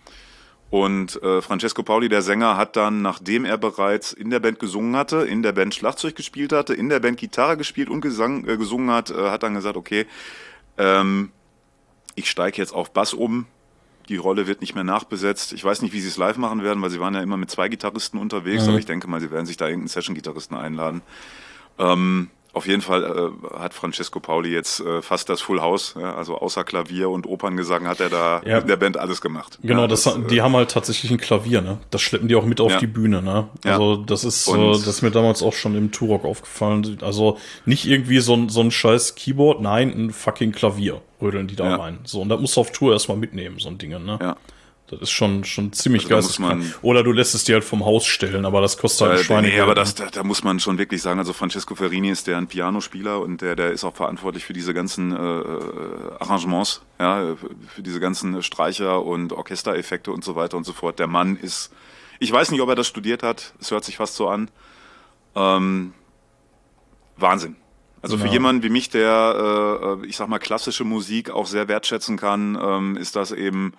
Und äh, Francesco Paoli, der Sänger, hat dann, nachdem er bereits in der Band gesungen hatte, in der Band Schlagzeug gespielt hatte, in der Band Gitarre gespielt und gesang, äh, gesungen hat, äh, hat dann gesagt, okay, ähm, ich steige jetzt auf Bass um. Die Rolle wird nicht mehr nachbesetzt. Ich weiß nicht, wie sie es live machen werden, weil sie waren ja immer mit zwei Gitarristen unterwegs, mhm. aber ich denke mal, sie werden sich da irgendeinen Session-Gitarristen einladen. Ähm, auf jeden Fall äh, hat Francesco Paoli jetzt äh, fast das Full House, ja, also außer Klavier und Operngesang hat er da ja. in der Band alles gemacht. Genau, ja, das, das, die äh, haben halt tatsächlich ein Klavier, ne? Das schleppen die auch mit auf ja. die Bühne, ne? Also das ist, äh, das ist mir damals auch schon im Turok aufgefallen. Also nicht irgendwie so ein, so ein scheiß Keyboard, nein, ein fucking Klavier rödeln die da ja. rein. So, und das musst du auf Tour erstmal mitnehmen, so ein Ding, ne? Ja. Das ist schon, schon ziemlich also geisteskrank. Oder du lässt es dir halt vom Haus stellen, aber das kostet halt äh, ein Schweinegeld. Nee, aber das, da, da muss man schon wirklich sagen, also Francesco Ferrini ist der ein Pianospieler und der, der ist auch verantwortlich für diese ganzen äh, Arrangements, ja, für diese ganzen Streicher und Orchestereffekte und so weiter und so fort. Der Mann ist, ich weiß nicht, ob er das studiert hat, es hört sich fast so an. Ähm, Wahnsinn. Also für ja. jemanden wie mich, der, äh, ich sag mal, klassische Musik auch sehr wertschätzen kann, ähm, ist das eben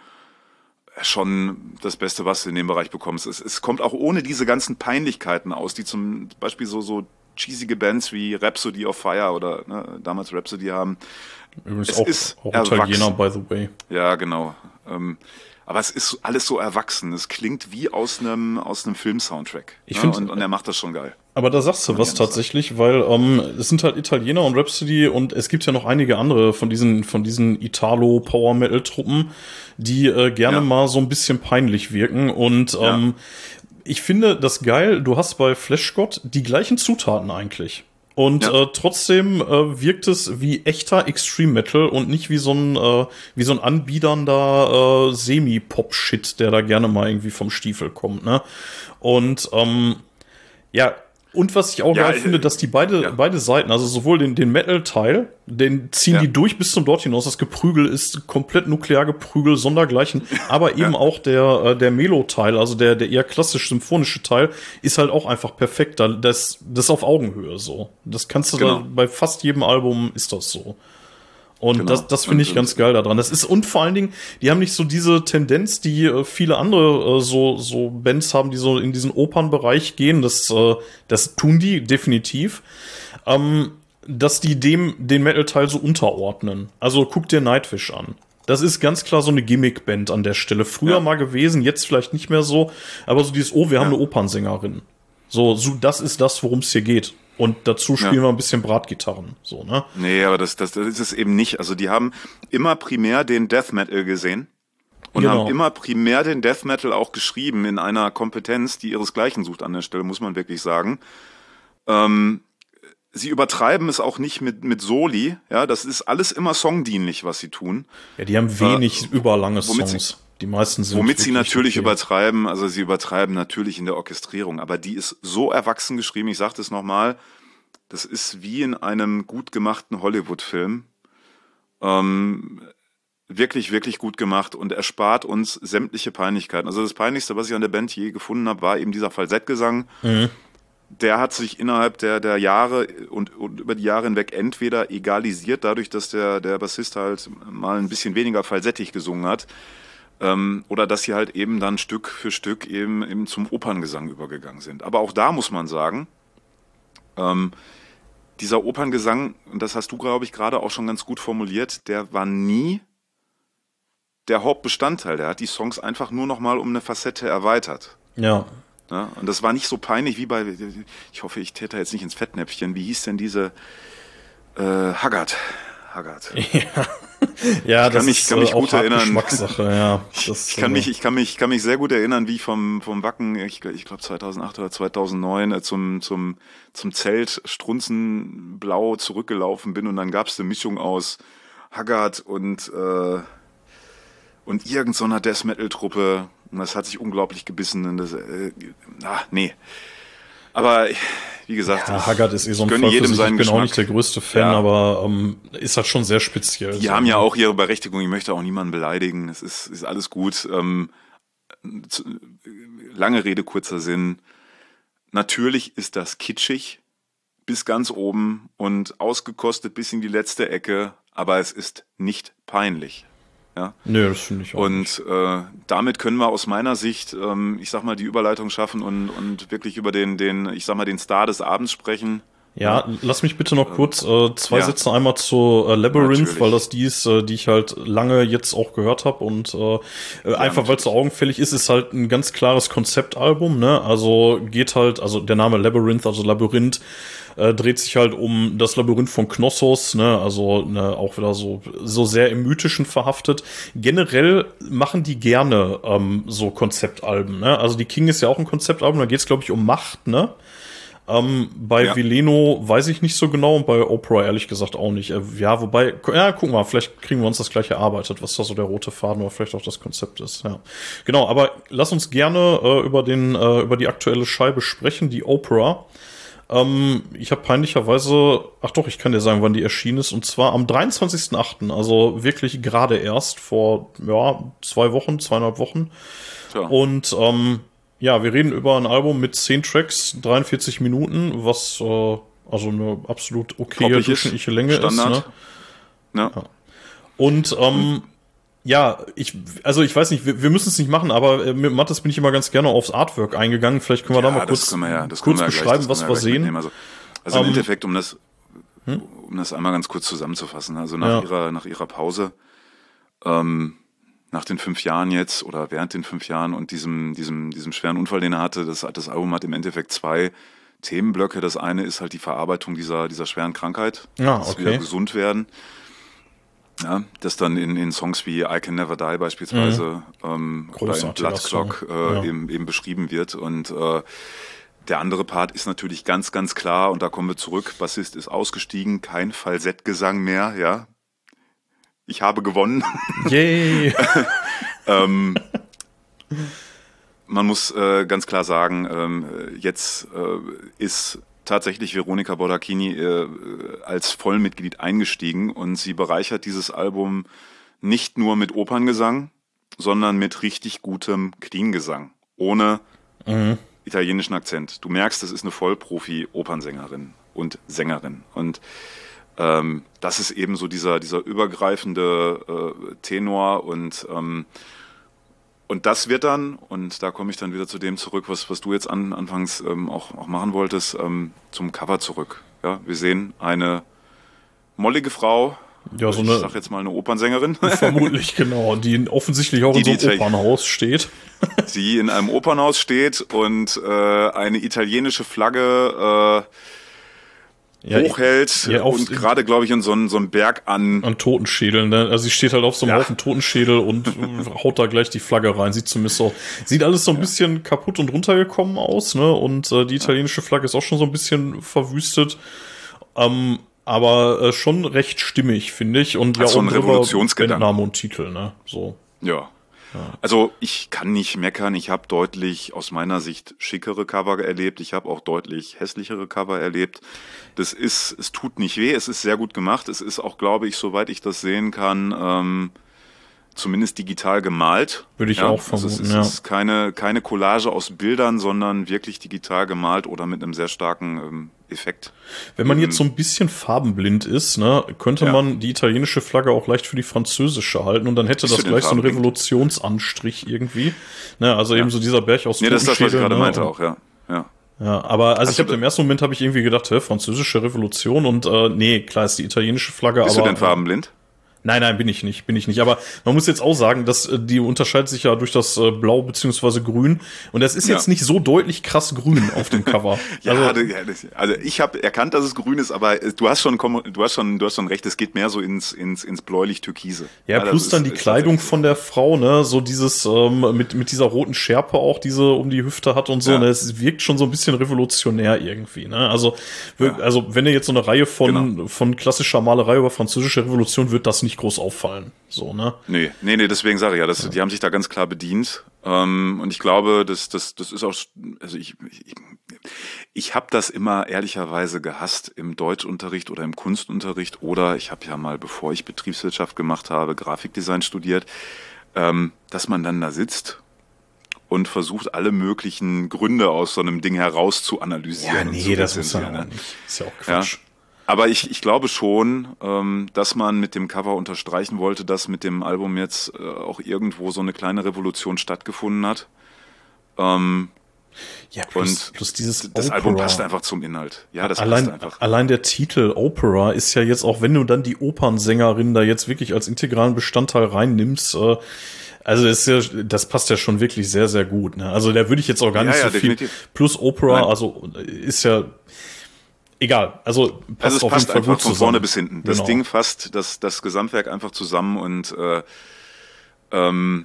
schon das Beste, was du in dem Bereich bekommst. Es, es kommt auch ohne diese ganzen Peinlichkeiten aus, die zum Beispiel so, so cheesige Bands wie Rhapsody of Fire oder ne, damals Rhapsody haben. Übrigens es auch, ist auch Italiener, by the way. Ja, genau. Ähm, aber es ist alles so erwachsen. Es klingt wie aus einem aus einem Film-Soundtrack. Ich ne? finde, und, und er macht das schon geil. Aber da sagst du was tatsächlich, weil ähm, es sind halt Italiener und Rhapsody und es gibt ja noch einige andere von diesen von diesen Italo-Power-Metal-Truppen, die äh, gerne ja. mal so ein bisschen peinlich wirken und ähm, ja. ich finde das geil, du hast bei Fleshgod die gleichen Zutaten eigentlich. Und ja. äh, trotzdem äh, wirkt es wie echter Extreme Metal und nicht wie so ein äh, wie so ein anbiedernder äh, Semi-Pop-Shit, der da gerne mal irgendwie vom Stiefel kommt, ne? Und ähm, ja, und was ich auch ja, geil äh, finde, dass die beide ja. beide Seiten, also sowohl den den Metal-Teil, den ziehen ja. die durch bis zum dort hinaus. Das Geprügel ist komplett Nukleargeprügel, sondergleichen. Aber eben ja. auch der äh, der Melo-Teil, also der der eher klassisch symphonische Teil, ist halt auch einfach perfekt. Das das ist auf Augenhöhe so. Das kannst du genau. da, bei fast jedem Album ist das so. Und Genau. das, das finde ich Und- ganz geil daran. Das ist, und vor allen Dingen, die haben nicht so diese Tendenz, die äh, viele andere äh, so, so Bands haben, die so in diesen Opernbereich gehen. Das, äh, das tun die definitiv. Ähm, dass die dem den Metal-Teil so unterordnen. Also guck dir Nightwish an. Das ist ganz klar so eine Gimmick-Band an der Stelle. Früher Ja. mal gewesen, jetzt vielleicht nicht mehr so. Aber so dieses, oh, wir haben Ja. eine Opernsängerin. So, so, das ist das, worum es hier geht. Und dazu spielen Ja. wir ein bisschen Bratgitarren. So, ne? Nee, aber das, das, das ist es eben nicht. Also die haben immer primär den Death Metal gesehen und Genau. haben immer primär den Death Metal auch geschrieben in einer Kompetenz, die ihresgleichen sucht an der Stelle, muss man wirklich sagen. Ähm, sie übertreiben es auch nicht mit, mit Soli. Ja, das ist alles immer songdienlich, was sie tun. Ja, die haben wenig überlange womit Songs. sie- die meisten sind Womit sie wirklich natürlich okay. übertreiben, also sie übertreiben natürlich in der Orchestrierung, aber die ist so erwachsen geschrieben, ich sage das nochmal, das ist wie in einem gut gemachten Hollywood-Film. Ähm, wirklich, wirklich gut gemacht und erspart uns sämtliche Peinlichkeiten. Also das Peinlichste, was ich an der Band je gefunden habe, war eben dieser Falsettgesang. Mhm. Der hat sich innerhalb der, der Jahre und, und über die Jahre hinweg entweder egalisiert, dadurch, dass der, der Bassist halt mal ein bisschen weniger falsettig gesungen hat, ähm, oder dass sie halt eben dann Stück für Stück eben, eben zum Operngesang übergegangen sind. Aber auch da muss man sagen, ähm, dieser Operngesang, und das hast du, glaube ich, gerade auch schon ganz gut formuliert, der war nie der Hauptbestandteil. Der hat die Songs einfach nur noch mal um eine Facette erweitert. Ja. Ja, und das war nicht so peinlich wie bei, ich hoffe, ich täte jetzt nicht ins Fettnäpfchen, wie hieß denn diese äh, Haggard? Haggard. Ja, das mich- ist kann mich äh, auch gut hart erinnern. Geschmackssache, ja. Das, Ich kann äh, mich, ich kann mich, ich kann mich sehr gut erinnern, wie ich vom, vom Wacken, ich, ich glaube zweitausendacht oder zweitausendneun äh, zum, zum, zum Zelt strunzenblau zurückgelaufen bin und dann gab es eine Mischung aus Haggard und, äh, und irgend so einer Death Metal Truppe. Und das hat sich unglaublich gebissen. Und das, äh, ah, nee. Aber wie gesagt, Ja, ich, Haggard ist eh so ein ich gönne Fall für jedem sich. Ich seinen bin auch Geschmack. nicht der größte Fan, Ja. aber ähm, ist halt schon sehr speziell. Die so. haben ja auch ihre Berechtigung. Ich möchte auch niemanden beleidigen. Es ist, ist alles gut. Ähm, zu, lange Rede, kurzer Sinn. Natürlich ist das kitschig bis ganz oben und ausgekostet bis in die letzte Ecke, aber es ist nicht peinlich. Ja? Nö, das finde ich auch nicht. Und äh, damit können wir aus meiner Sicht, ähm, ich sag mal, die Überleitung schaffen und, und wirklich über den, den, ich sag mal, den Star des Abends sprechen. Ja, lass mich bitte noch kurz äh, zwei ja. Sätze einmal zu äh, Labyrinth, Natürlich. weil das die ist, äh, die ich halt lange jetzt auch gehört habe und äh, äh, einfach weil es so augenfällig ist, ist halt ein ganz klares Konzeptalbum, ne? Also geht halt, also der Name Labyrinth, also Labyrinth, äh, dreht sich halt um das Labyrinth von Knossos, ne? Also ne, auch wieder so so sehr im Mythischen verhaftet. Generell machen die gerne ähm, so Konzeptalben, ne? Also die King ist ja auch ein Konzeptalbum, da geht es glaube ich um Macht, ne? Ähm, bei Ja. Vileno weiß ich nicht so genau und bei Oprah ehrlich gesagt auch nicht. Äh, ja, wobei, ja, gucken wir mal, vielleicht kriegen wir uns das gleich erarbeitet, was da so der rote Faden oder vielleicht auch das Konzept ist. Ja, genau. Aber lass uns gerne äh, über den äh, über die aktuelle Scheibe sprechen, die Oprah. Ähm, ich habe peinlicherweise, ach doch, ich kann dir sagen, wann die erschienen ist, und zwar am dreiundzwanzigsten achten Also wirklich gerade erst vor ja zwei Wochen, zweieinhalb Wochen. Tja. Und ähm, ja, wir reden über ein Album mit zehn Tracks, dreiundvierzig Minuten, was äh, also eine absolut okay Hoffentlich ist durchschnittliche Länge Standard. ist. Ne? Ja. Und ähm, ja, ich, also ich weiß nicht, wir, wir müssen es nicht machen, aber äh, mit Mattes bin ich immer ganz gerne aufs Artwork eingegangen. Vielleicht können wir da mal das kurz, können wir ja, das kurz können wir ja beschreiben, gleich, das was können wir ja gleich sehen. mitnehmen. Also, also im Ähm, Endeffekt, um das, um das einmal ganz kurz zusammenzufassen, also nach Ja. ihrer, nach ihrer Pause, ähm, nach den fünf Jahren jetzt oder während den fünf Jahren und diesem, diesem, diesem schweren Unfall, den er hatte, das, das Album hat im Endeffekt zwei Themenblöcke. Das eine ist halt die Verarbeitung dieser, dieser schweren Krankheit, Ja, dass okay. wieder gesund werden. Ja, das dann in, in Songs wie I Can Never Die beispielsweise ähm, oder in Großartiger Blood Clock Song. äh, Ja. eben, eben beschrieben wird. Und äh, der andere Part ist natürlich ganz, ganz klar, und da kommen wir zurück, Bassist ist ausgestiegen, kein Falsettgesang mehr, ja. Ich habe gewonnen. Yay! ähm, man muss äh, ganz klar sagen, ähm, jetzt äh, ist tatsächlich Veronica Bordacchini äh, als Vollmitglied eingestiegen und sie bereichert dieses Album nicht nur mit Operngesang, sondern mit richtig gutem Clean-Gesang, ohne Mhm. italienischen Akzent. Du merkst, das ist eine Vollprofi-Opernsängerin und Sängerin. Und ähm, das ist eben so dieser, dieser übergreifende äh, Tenor und ähm, Und das wird dann, und da komme ich dann wieder zu dem zurück, was, was du jetzt an, anfangs ähm, auch, auch machen wolltest, ähm, zum Cover zurück. Ja, wir sehen eine mollige Frau, ja, so ich eine, sag jetzt mal eine Opernsängerin. Vermutlich, genau, die offensichtlich auch die, in so einem die Opernhaus steht. Die in einem Opernhaus steht und äh, eine italienische Flagge äh, Ja, hochhält ja, auf- und gerade, glaube ich, in so einen, so einen Berg an. An Totenschädeln, ne? Also sie steht halt auf so einem Ja. Haufen Totenschädel und haut da gleich die Flagge rein. Sieht zumindest so, sieht alles so ein bisschen kaputt und runtergekommen aus, ne? Und äh, die italienische Flagge ist auch schon so ein bisschen verwüstet. Ähm, aber äh, schon recht stimmig, finde ich. Und Hat ja, so einen und drüber Revolutionsgedanken. Bandname und Titel, ne? So. Ja. Also ich kann nicht meckern. Ich habe deutlich aus meiner Sicht schickere Cover erlebt. Ich habe auch deutlich hässlichere Cover erlebt. Das ist, es tut nicht weh. Es ist sehr gut gemacht. Es ist auch, glaube ich, soweit ich das sehen kann, ähm, zumindest digital gemalt. Würde ich ja, auch also vermuten, es ist, ja. es ist keine, keine Collage aus Bildern, sondern wirklich digital gemalt oder mit einem sehr starken ähm, Effekt. Wenn man Ähm, jetzt so ein bisschen farbenblind ist, ne, könnte Ja. man die italienische Flagge auch leicht für die französische halten und dann hätte Bist das du denn gleich so einen farbenblind? Revolutionsanstrich irgendwie. Ne, also eben so dieser Berg aus Nee, das ist das, was ich Totenschädeln, gerade ne, meinte und- auch, ja. ja. Ja, aber also Hast ich habe du- im ersten Moment habe ich irgendwie gedacht, hä, französische Revolution und äh, nee, klar ist die italienische Flagge, Bist aber du denn farbenblind? Nein, nein, bin ich nicht, bin ich nicht. Aber man muss jetzt auch sagen, dass äh, die unterscheidet sich ja durch das äh, Blau beziehungsweise Grün. Und das ist Ja. jetzt nicht so deutlich krass grün auf dem Cover. Ja, also, du- ja, das- also ich habe erkannt, dass es grün ist, aber äh, du hast schon, kom- du hast schon, du hast schon recht. Es geht mehr so ins ins ins bläulich-türkise. ja, das plus ist- dann die ist Kleidung tatsächlich von der Frau, ne, so dieses ähm, mit mit dieser roten Schärpe auch, diese um die Hüfte hat und so. Ja. Ne, es wirkt schon so ein bisschen revolutionär irgendwie. Ne, also wir- Ja. also wenn ihr jetzt so eine Reihe von Genau. von klassischer Malerei über französische Revolution, wird das nicht groß auffallen. So, ne? Nee, nee, nee, deswegen sage ich ja, das, die haben sich da ganz klar bedient. Ähm, und ich glaube, das, das, das ist auch, also ich, ich, ich habe das immer ehrlicherweise gehasst im Deutschunterricht oder im Kunstunterricht oder ich habe ja mal, bevor ich Betriebswirtschaft gemacht habe, Grafikdesign studiert, ähm, dass man dann da sitzt und versucht, alle möglichen Gründe aus so einem Ding heraus zu analysieren. und zu rezensieren, ne? Ist ja auch Ja. Quatsch. Aber ich, ich glaube schon, ähm, dass man mit dem Cover unterstreichen wollte, dass mit dem Album jetzt äh, auch irgendwo so eine kleine Revolution stattgefunden hat. Ähm, Ja, plus, und plus dieses das Opera. Album passt einfach zum Inhalt. Ja, das allein, passt einfach. allein der Titel Opera ist ja jetzt, auch wenn du dann die Opernsängerin da jetzt wirklich als integralen Bestandteil reinnimmst, äh, also das, ist ja, das passt ja schon wirklich sehr, sehr gut. Ne? Also da würde ich jetzt auch gar Ja, nicht ja, so viel. definitiv. Plus Opera, Nein. also ist ja egal. Also passt Also es auf passt jeden Fall einfach gut von zusammen. vorne bis hinten. Das Genau. Ding fasst das, das Gesamtwerk einfach zusammen und äh, ähm,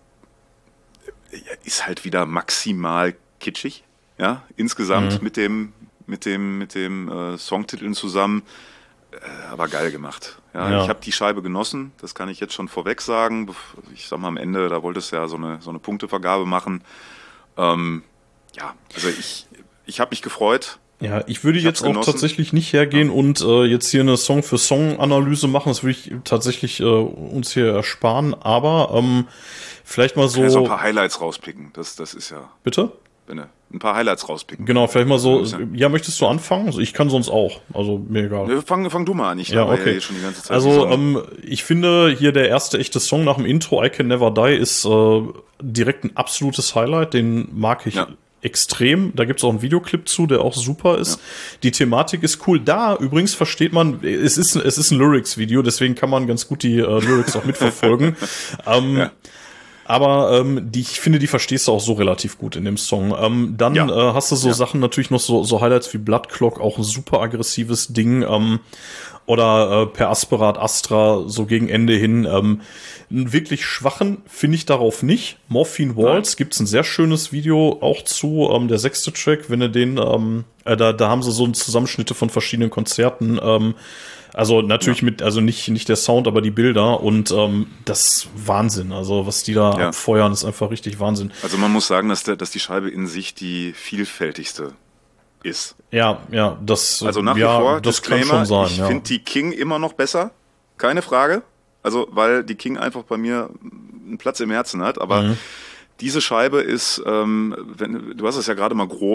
ist halt wieder maximal kitschig. Ja, insgesamt Mhm. mit dem mit dem mit dem äh, Songtiteln zusammen, äh, aber geil gemacht. Ja, Ja. ich habe die Scheibe genossen. Das kann ich jetzt schon vorweg sagen. Bef- Ich sag mal am Ende, da wollte es ja so eine so eine Punktevergabe machen. Ähm, ja, also ich ich habe mich gefreut. Ja, ich würde Ich jetzt hab's auch genossen. tatsächlich nicht hergehen und äh, jetzt hier eine Song-für-Song-Analyse machen. Das würde ich tatsächlich äh, uns hier ersparen. Aber ähm, vielleicht mal Ich kann jetzt noch ein so. paar Highlights rauspicken. Das das ist ja Bitte? wenn du ein paar Highlights rauspicken. Genau, vielleicht mal so. Ja. Ja, möchtest du anfangen? Also ich kann sonst auch. Also mir egal. Ne, Fang, fang du mal an. Ich Ja, laber okay. hier schon die ganze Zeit. wie Also so ein- ähm, ich finde hier der erste echte Song nach dem Intro, I Can Never Die, ist äh, direkt ein absolutes Highlight. Den mag ich Ja. extrem. Da gibt's auch einen Videoclip zu, der auch super ist. Die Thematik ist cool. Da übrigens versteht man, es ist, es ist ein Lyrics-Video, deswegen kann man ganz gut die äh, Lyrics auch mitverfolgen. ähm, Ja. Aber ähm, die, ich finde, die verstehst du auch so relativ gut in dem Song. Ähm, dann Ja. äh, hast du so Ja. Sachen natürlich noch so, so Highlights wie Blood Clock, auch ein super aggressives Ding. Ähm, oder äh, Per Aspera ad Astra, so gegen Ende hin. Ähm, einen wirklich schwachen finde ich darauf nicht. Morphine Waltz gibt's ein sehr schönes Video auch zu. Ähm, der sechste Track, wenn du den, ähm, äh, da, da haben sie so einen Zusammenschnitte von verschiedenen Konzerten. Ähm, also natürlich mit, also nicht, nicht der Sound, aber die Bilder. Und ähm, das ist Wahnsinn. Also was die da Ja. abfeuern, ist einfach richtig Wahnsinn. Also man muss sagen, dass, der, dass die Scheibe in sich die vielfältigste ist. Ja, ja, das, Also nach ja, wie vor, das kann Disclaimer, schon sein. ich ja. finde die King immer noch besser, keine Frage. Also weil die King einfach bei mir einen Platz im Herzen hat, aber Mhm. diese Scheibe ist, ähm, wenn, du hast es ja gerade mal grob, äh, ich sag mal ein bisschen, äh, ein bisschen aufgegliedert. Ähm,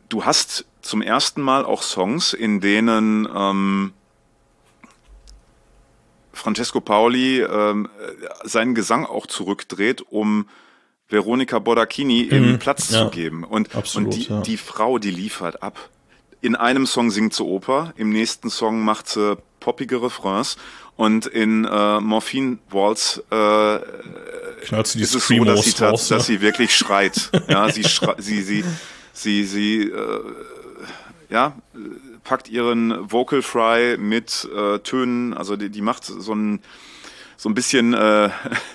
du hast zum ersten Mal auch Songs, in denen ähm, Francesco Paoli ähm, seinen Gesang auch zurückdreht, um Veronica Bordacchini Mhm, eben Platz ja, zu geben. Und, absolut, und die, ja. die Frau, die liefert ab. In einem Song singt sie Oper, im nächsten Song macht sie poppige Refrains und in äh, Morphine Waltz äh, Knallt sie die ist es so, dass sie, Screamos raus, dass ne? sie wirklich schreit. Ja, sie schrei sie, sie, sie, sie, äh, ja, packt ihren Vocal Fry mit äh, Tönen, also die, die macht so ein, so ein bisschen äh,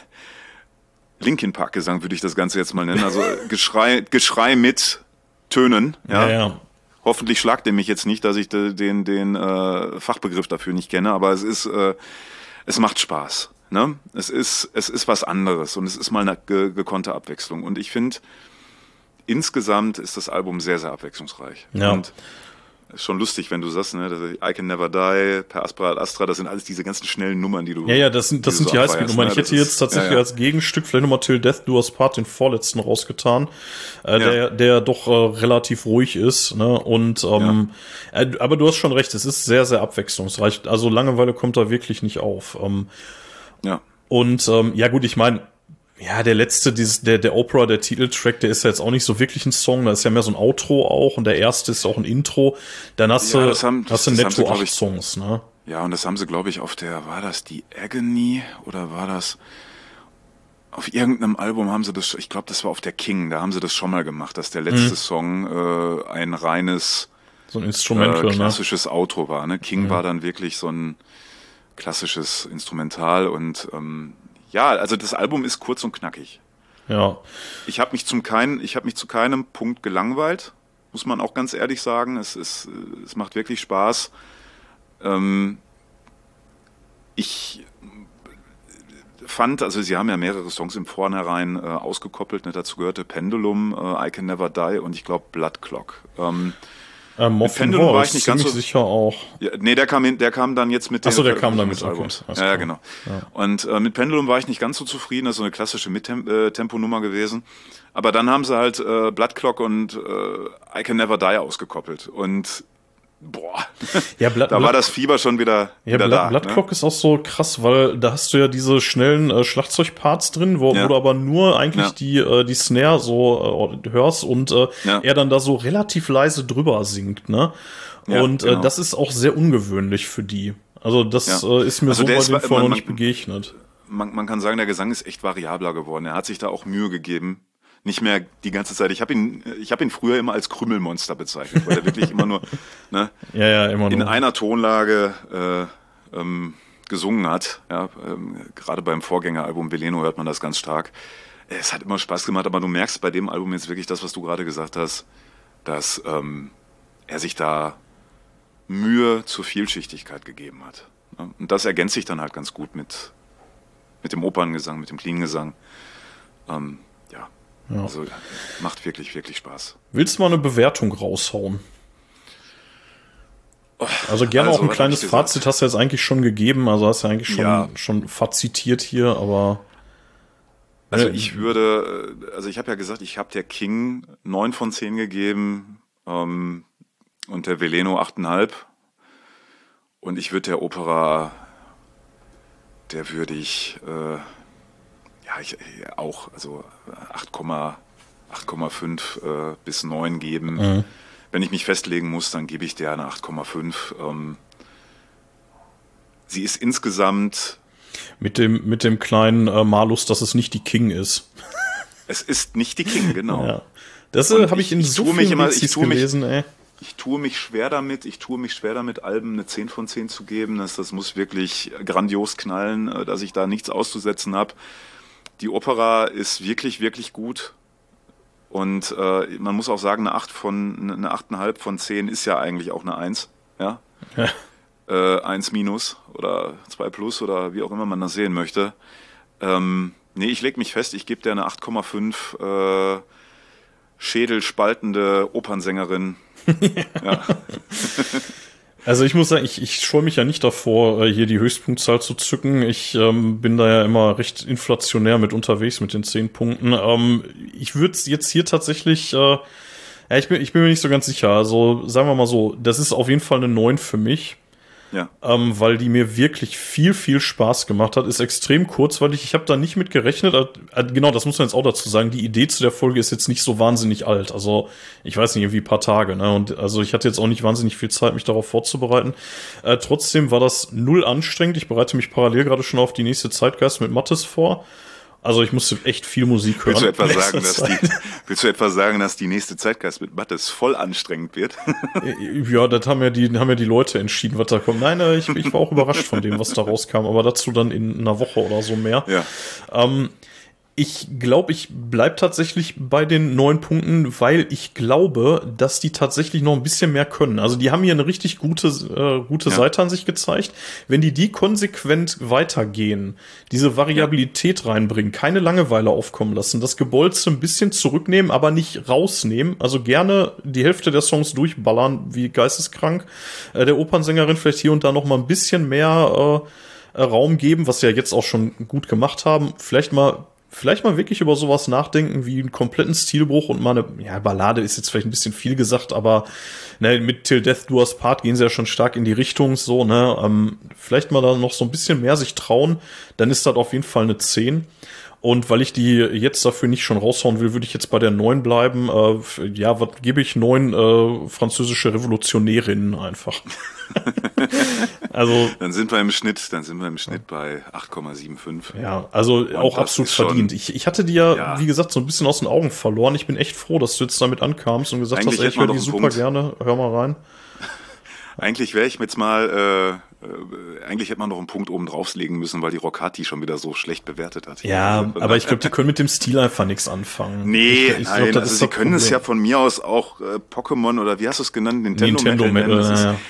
Linkin Park Gesang, würde ich das Ganze jetzt mal nennen. Also Geschrei, Geschrei mit Tönen. Ja, Ja, ja. Hoffentlich schlagt ihr mich jetzt nicht, dass ich de, den, den äh, Fachbegriff dafür nicht kenne, aber es ist, äh, es macht Spaß. Ne? Es ist, es ist was anderes und es ist mal eine ge gekonnte Abwechslung. Und ich finde, insgesamt ist das Album sehr, sehr abwechslungsreich. Ja. Und ist schon lustig, wenn du sagst, ne, I Can Never Die, Per Aspera ad Astra, das sind alles diese ganzen schnellen Nummern, die du. Ja, ja, das sind, das die, sind die so Highspeed-Nummern. abfeierst, Ich ne? hätte Das jetzt ist- tatsächlich ja, ja. als Gegenstück vielleicht nochmal Till Death Do Us Part, den vorletzten, rausgetan, äh, Ja. der, der doch äh, relativ ruhig ist, ne, und, ähm, äh, aber du hast schon recht, es ist sehr, sehr abwechslungsreich. Also Langeweile kommt da wirklich nicht auf. Ähm, Ja. und, ähm, ja gut, ich meine, ja, der letzte, dieses, der, der Opera, der Titeltrack, der ist ja jetzt auch nicht so wirklich ein Song, da ist ja mehr so ein Outro auch und der erste ist auch ein Intro. Dann hast Ja, du, das haben- hast du das haben sie, netto glaub acht ich- Songs, ne? Ja, und das haben sie, glaube ich, auf der, war das die Agony oder war das auf irgendeinem Album haben sie das, ich glaube, das war auf der King, da haben sie das schon mal gemacht, dass der letzte Mhm. Song äh, ein reines So ein äh, Instrumental, ne? klassisches Outro war. Ne? King war dann wirklich so ein klassisches Instrumental und ähm, ja, also das Album ist kurz und knackig. Ja. Ich habe mich zum keinen, ich habe mich zu keinem Punkt gelangweilt, muss man auch ganz ehrlich sagen. Es ist, äh, es macht wirklich Spaß. Ähm, ich fand, also sie haben ja mehrere Songs im Vornherein äh, ausgekoppelt. Ne? Dazu gehörte Pendulum, äh, I Can Never Die und ich glaube Blood Clock. Ähm, Ähm, Moth Pendulum War war ist ich nicht ganz ziemlich so- sicher auch. ja, nee, der kam, in, der kam dann jetzt mit Ach so, der kam Veröffentlichung damit, des okay, Albums. alles Ja, ja, klar. genau. Und äh, mit Pendulum war ich nicht ganz so zufrieden, das ist so eine klassische Mittempo-Nummer gewesen. Aber dann haben sie halt äh, Blood Clock und äh, I Can Never Die ausgekoppelt. Und boah, Ja, Blood, da war das Fieber schon wieder, Ja, wieder Blood, da. Blood ne? Clock ist auch so krass, weil da hast du ja diese schnellen äh, Schlagzeugparts drin, wo, Ja. wo du aber nur eigentlich Ja. die, äh, die Snare so äh, hörst und äh, Ja. er dann da so relativ leise drüber singt, ne? Ja, und äh, genau. das ist auch sehr ungewöhnlich für die. Also das Ja. äh, ist mir Also so der bei ist- dem vorher noch man- nicht begegnet. Man, man kann sagen, der Gesang ist echt variabler geworden. Er hat sich da auch Mühe gegeben. Nicht mehr die ganze Zeit. Ich habe ihn, ich habe ihn früher immer als Krümelmonster bezeichnet, weil er wirklich immer nur ne, Ja, ja, immer in nur. einer Tonlage äh, ähm, gesungen hat. Ja, ähm, gerade beim Vorgängeralbum Veleno hört man das ganz stark. Es hat immer Spaß gemacht, aber du merkst bei dem Album jetzt wirklich das, was du gerade gesagt hast, dass ähm, er sich da Mühe zur Vielschichtigkeit gegeben hat. Ja, und das ergänzt sich dann halt ganz gut mit, mit dem Operngesang, mit dem Clean-Gesang. Ähm, ja. Ja. Also macht wirklich, wirklich Spaß. Willst du mal eine Bewertung raushauen? Also gerne also, auch ein was kleines hab ich gesagt? Fazit hast du jetzt eigentlich schon gegeben, also hast du eigentlich schon, Ja. schon fazitiert hier, aber Also Äh, ich würde, äh, also ich habe ja gesagt, ich habe der King neun von zehn gegeben ähm, und der Veleno acht Komma fünf. Und ich würde der Opera, der würde ich, äh, ja, ich, äh, auch, also acht Komma fünf äh, bis neun geben. Mhm. Wenn ich mich festlegen muss, dann gebe ich der eine acht Komma fünf. Ähm, sie ist insgesamt, mit dem, mit dem kleinen äh, Malus, dass es nicht die King ist. es ist nicht die King, genau. Ja. Das Und äh, habe ich ich- in ich so tue mich vielen immer- ich Wixis tue mich- gelesen, ey. Ich tue mich schwer damit, ich tue mich schwer damit, Alben eine zehn von zehn zu geben. Das, das muss wirklich grandios knallen, äh, dass ich da nichts auszusetzen habe. Die Opera ist wirklich, wirklich gut. Und äh, man muss auch sagen, eine acht von, eine acht Komma fünf von zehn ist ja eigentlich auch eine eins. Ja? Ja. Äh, eins minus oder zwei plus oder wie auch immer man das sehen möchte. Ähm, nee, ich lege mich fest, ich gebe der eine acht Komma fünf äh, schädelspaltende Opernsängerin. Ja. Also ich muss sagen, ich, ich scheue mich ja nicht davor, äh, hier die Höchstpunktzahl zu zücken. Ich ähm, bin da ja immer recht inflationär mit unterwegs mit den zehn Punkten. Ähm, ich würde jetzt hier tatsächlich äh, Ja, ich bin, ich bin mir nicht so ganz sicher. Also sagen wir mal so, das ist auf jeden Fall eine neun für mich. Ja. Ähm, weil die mir wirklich viel, viel Spaß gemacht hat. Ist extrem kurzweilig. Ich habe da nicht mit gerechnet. Äh, genau, das muss man jetzt auch dazu sagen. Die Idee zu der Folge ist jetzt nicht so wahnsinnig alt. Also ich weiß nicht, irgendwie ein paar Tage. Ne? Und also ich hatte jetzt auch nicht wahnsinnig viel Zeit, mich darauf vorzubereiten. Äh, trotzdem war das null anstrengend. Ich bereite mich parallel gerade schon auf die nächste Zeitgeist mit Mattes vor. Also ich musste echt viel Musik hören. Willst du etwa sagen, dass die, willst du etwa sagen, dass die nächste Zeitgeist mit Mattes voll anstrengend wird? Ja, das haben ja die, haben ja die Leute entschieden, was da kommt. Nein, ich, ich war auch überrascht von dem, was da rauskam, aber dazu dann in einer Woche oder so mehr. Ja. Ähm, Ich glaube, ich bleib tatsächlich bei den neun Punkten, weil ich glaube, dass die tatsächlich noch ein bisschen mehr können. Also die haben hier eine richtig gute, äh, gute Ja. Seite an sich gezeigt. Wenn die die konsequent weitergehen, diese Variabilität reinbringen, keine Langeweile aufkommen lassen, das Gebolze ein bisschen zurücknehmen, aber nicht rausnehmen. Also gerne die Hälfte der Songs durchballern, wie geisteskrank. Äh, der Opernsängerin vielleicht hier und da noch mal ein bisschen mehr äh, Raum geben, was sie ja jetzt auch schon gut gemacht haben. Vielleicht mal Vielleicht mal wirklich über sowas nachdenken, wie einen kompletten Stilbruch und mal eine, ja, Ballade ist jetzt vielleicht ein bisschen viel gesagt, aber ne, mit Till Death Do Us Part gehen sie ja schon stark in die Richtung, so, ne, ähm, vielleicht mal da noch so ein bisschen mehr sich trauen, dann ist das auf jeden Fall eine zehn. Und weil ich die jetzt dafür nicht schon raushauen will, würde ich jetzt bei der neun bleiben. Äh, ja, was gebe ich? neun äh, französische Revolutionärinnen einfach. Also Dann sind wir im Schnitt, dann sind wir im Schnitt bei acht Komma fünfundsiebzig. ja, also auch das absolut ist schon- verdient. Ich, ich hatte die ja, Ja. wie gesagt, so ein bisschen aus den Augen verloren. Ich bin echt froh, dass du jetzt damit ankamst und gesagt Eigentlich hast, ey, ich hätten wir höre die noch super einen Punkt. gerne. Hör mal rein. Eigentlich wäre ich jetzt mal, äh, äh, eigentlich hätte man noch einen Punkt oben drauflegen müssen, weil die Rockati schon wieder so schlecht bewertet hat. Ja, Also, aber ich glaube, die können mit dem Stil einfach nichts anfangen. Nee, ich, ich glaub, nein, das also ist sie das können es ja Problem. von mir aus auch äh, Pokémon oder wie hast du es genannt? Nintendo, Nintendo Metal. Metal. nennen. Das ist, ja.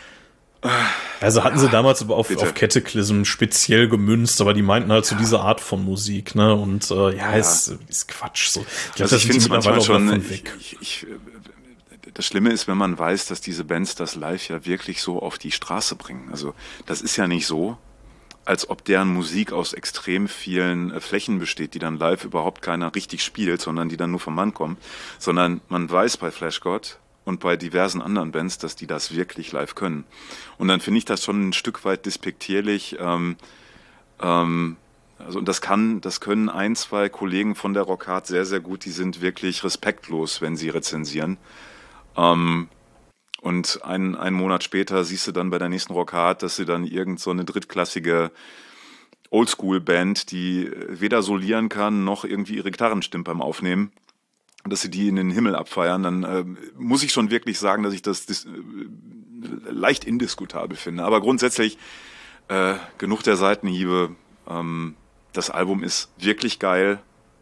Also hatten sie damals aber auf, bitte. auf Cataclysm speziell gemünzt, aber die meinten halt so diese Art von Musik, ne? Und äh, ja, Ist, ist Quatsch. So. Ich glaub, Also ich sind finde die es manchmal mittlerweile auch schon, davon ich, weg. ich, ich, äh, das Schlimme ist, wenn man weiß, dass diese Bands das live ja wirklich so auf die Straße bringen. Also das ist ja nicht so, als ob deren Musik aus extrem vielen äh, Flächen besteht, die dann live überhaupt keiner richtig spielt, sondern die dann nur vom Mann kommen. Sondern man weiß bei Flash God und bei diversen anderen Bands, dass die das wirklich live können. Und dann finde ich das schon ein Stück weit despektierlich. Ähm, ähm, also und das kann, das können ein, zwei Kollegen von der Rockhard sehr, sehr gut. Die sind wirklich respektlos, wenn sie rezensieren. Ähm, und ein, einen Monat später siehst du dann bei der nächsten Rockhard, dass sie dann irgend so eine drittklassige Oldschool-Band, die weder solieren kann, noch irgendwie ihre Gitarrenstimmen beim Aufnehmen, dass sie die in den Himmel abfeiern, dann äh, muss ich schon wirklich sagen, dass ich das, das äh, leicht indiskutabel finde. Aber grundsätzlich äh, genug der Seitenhiebe. Ähm, das Album ist wirklich geil.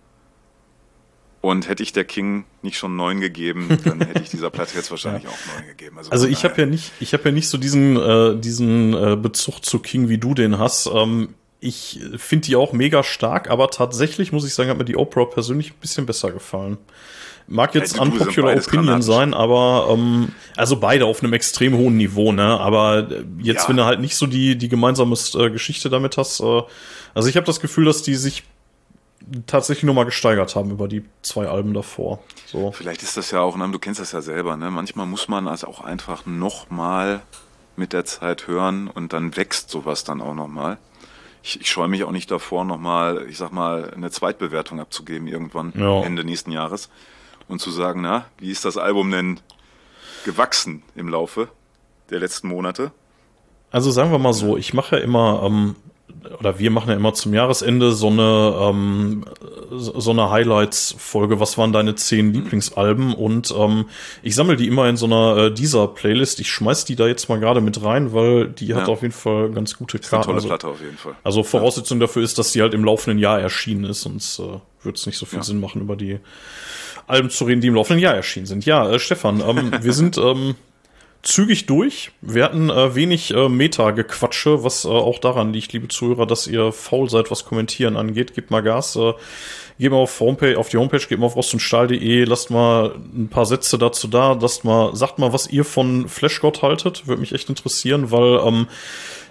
Und hätte ich der King nicht schon neun gegeben, dann hätte ich dieser Platte jetzt wahrscheinlich Ja. auch neun gegeben. Also, Also von ich habe daher- ja nicht, ich habe ja nicht so diesen äh, diesen äh, Bezug zu King, wie du den hast. Ähm, ich finde die auch mega stark, aber tatsächlich muss ich sagen, hat mir die Oprah persönlich ein bisschen besser gefallen. Mag jetzt Also du, sind unpopular beides Opinion Granaten. sein, aber ähm, also beide auf einem extrem hohen Niveau, ne? Aber äh, jetzt, Ja. wenn du halt nicht so die die gemeinsame äh, Geschichte damit hast, äh, also ich habe das Gefühl, dass die sich tatsächlich nochmal gesteigert haben über die zwei Alben davor. So. Vielleicht ist das ja auch, ne, du kennst das ja selber, ne? Manchmal muss man also auch einfach nochmal mit der Zeit hören und dann wächst sowas dann auch nochmal. Ich, ich scheue mich auch nicht davor, nochmal, ich sag mal, eine Zweitbewertung abzugeben irgendwann Ja. Ende nächsten Jahres und zu sagen, na, wie ist das Album denn gewachsen im Laufe der letzten Monate? Also sagen wir mal so, ich mache ja immer, ähm, oder wir machen ja immer zum Jahresende so eine, ähm, so so eine Highlights-Folge. Was waren deine zehn Lieblingsalben? Und ähm, ich sammle die immer in so einer äh, dieser Playlist. Ich schmeiß die da jetzt mal gerade mit rein, weil die hat Ja. auf jeden Fall ganz gute Ist eine Karten. tolle Also, Platte auf jeden Fall. also Voraussetzung dafür ist, dass die halt im laufenden Jahr erschienen ist, sonst äh, würde es nicht so viel Ja. Sinn machen, über die Alben zu reden, die im laufenden Jahr erschienen sind. Ja, äh, Stefan, ähm, wir sind ähm, zügig durch. Wir hatten äh, wenig äh, Meta-Gequatsche, was äh, auch daran liegt, liebe Zuhörer, dass ihr faul seid, was Kommentieren angeht. Gebt mal Gas. Äh, geht mal auf, Homepage, auf die Homepage, geht mal auf rostundstahl punkt de, lasst mal ein paar Sätze dazu da, lasst mal, sagt mal, was ihr von Flash God haltet. Würde mich echt interessieren, weil ähm,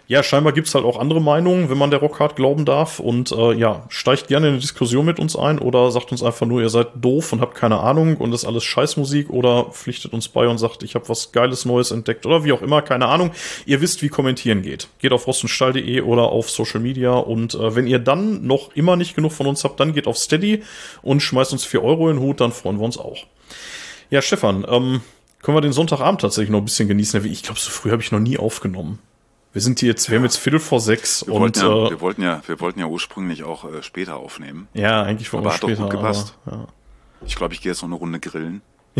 ja, scheinbar gibt's halt auch andere Meinungen, wenn man der Rockhard glauben darf. Und äh, ja, steigt gerne in eine Diskussion mit uns ein oder sagt uns einfach nur, ihr seid doof und habt keine Ahnung und das ist alles Scheißmusik oder pflichtet uns bei und sagt, ich habe was Geiles Neues entdeckt oder wie auch immer, keine Ahnung. Ihr wisst, wie kommentieren geht. Geht auf rostenstall punkt de oder auf Social Media und äh, wenn ihr dann noch immer nicht genug von uns habt, dann geht auf Steady und schmeißt uns vier Euro in den Hut, dann freuen wir uns auch. Ja, Stefan, ähm, können wir den Sonntagabend tatsächlich noch ein bisschen genießen? Ich glaube, so früh habe ich noch nie aufgenommen. Wir sind hier jetzt, wir haben jetzt Viertel vor sechs wir und wollten ja, äh, wir wollten ja, wir wollten ja ursprünglich auch äh, später aufnehmen. Ja, eigentlich wollten wir hat später. Doch gut gepasst. Aber, ja. Ich glaube, ich gehe jetzt noch eine Runde grillen.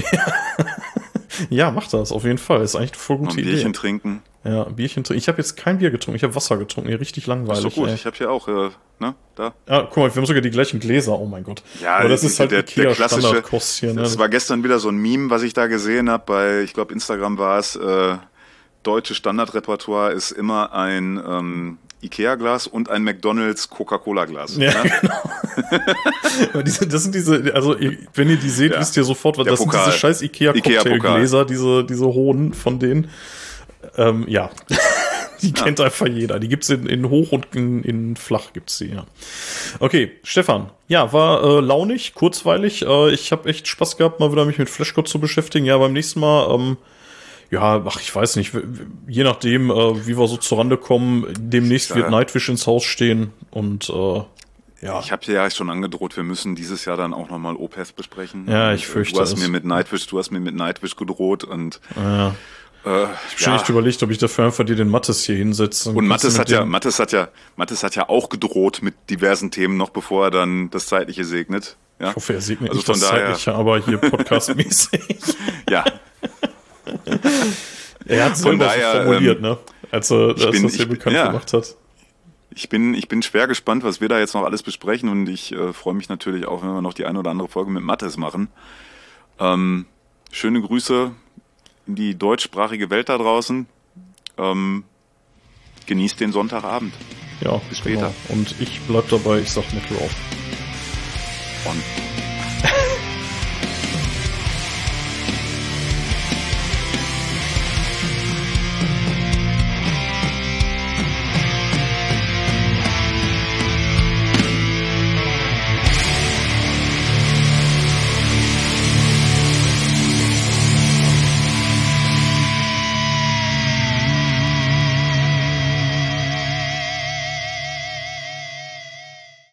Ja, mach das auf jeden Fall. Ist eigentlich eine voll gute noch ein Idee. Bierchen trinken. Ja, Bierchen trinken. Ich habe jetzt kein Bier getrunken. Ich habe Wasser getrunken. Hier richtig langweilig. Das ist doch gut. Ey. Ich habe hier auch, äh, ne, da. Ja, guck mal, wir haben sogar die gleichen Gläser. Oh mein Gott. Ja, aber das ist halt der, der klassische. Standardkost hier, ne? Das war gestern wieder so ein Meme, was ich da gesehen habe. Bei, ich glaube, Instagram war es. Äh, deutsche Standardrepertoire ist immer ein ähm, Ikea-Glas und ein McDonald's Coca-Cola-Glas. Ja, ne? genau. diese, das sind diese, also wenn ihr die seht, Ja. wisst ihr sofort, was Der das Pokal. sind diese scheiß Ikea-Cocktailgläser, Ikea-Pokal. diese, diese hohen von denen. Ähm, ja. Die Ja. kennt einfach jeder. Die gibt's in, in hoch und in, in flach gibt's die, ja. Okay, Stefan. Ja, war äh, launig, kurzweilig. Äh, ich habe echt Spaß gehabt, mal wieder mich mit Flashcode zu beschäftigen. Ja, beim nächsten Mal, ähm, ja, ach, ich weiß nicht, je nachdem, äh, wie wir so zurande kommen, demnächst wird Ja. Nightwish ins Haus stehen und äh, ja. Ich habe dir ja schon angedroht, wir müssen dieses Jahr dann auch nochmal Opeth besprechen. Ja, ich Und, äh, fürchte Du hast es. mir mit Nightwish, du hast mir mit Nightwish gedroht und Ja. äh, Ich habe schon ja. echt überlegt, ob ich dafür einfach dir den Mattes hier hinsetze. Und Mattes mit hat ja, dem- Mattes hat ja, Mattes hat ja auch gedroht mit diversen Themen noch, bevor er dann das Zeitliche segnet. Ja, Ich hoffe, er sieht mir Also nicht von das daher- Zeitliche, aber hier podcastmäßig. ja. Er hat es Von selber so daher, formuliert, ähm, ne? Als er als bin- das hier ich bin- bekannt ja. gemacht hat. Ich bin, ich bin schwer gespannt, was wir da jetzt noch alles besprechen und ich äh, freue mich natürlich auch, wenn wir noch die eine oder andere Folge mit Mattes machen. Ähm, schöne Grüße in die deutschsprachige Welt da draußen. Ähm, genießt den Sonntagabend. Ja, Bis später. Genau. Und ich bleib dabei, ich sag Metal auf. Und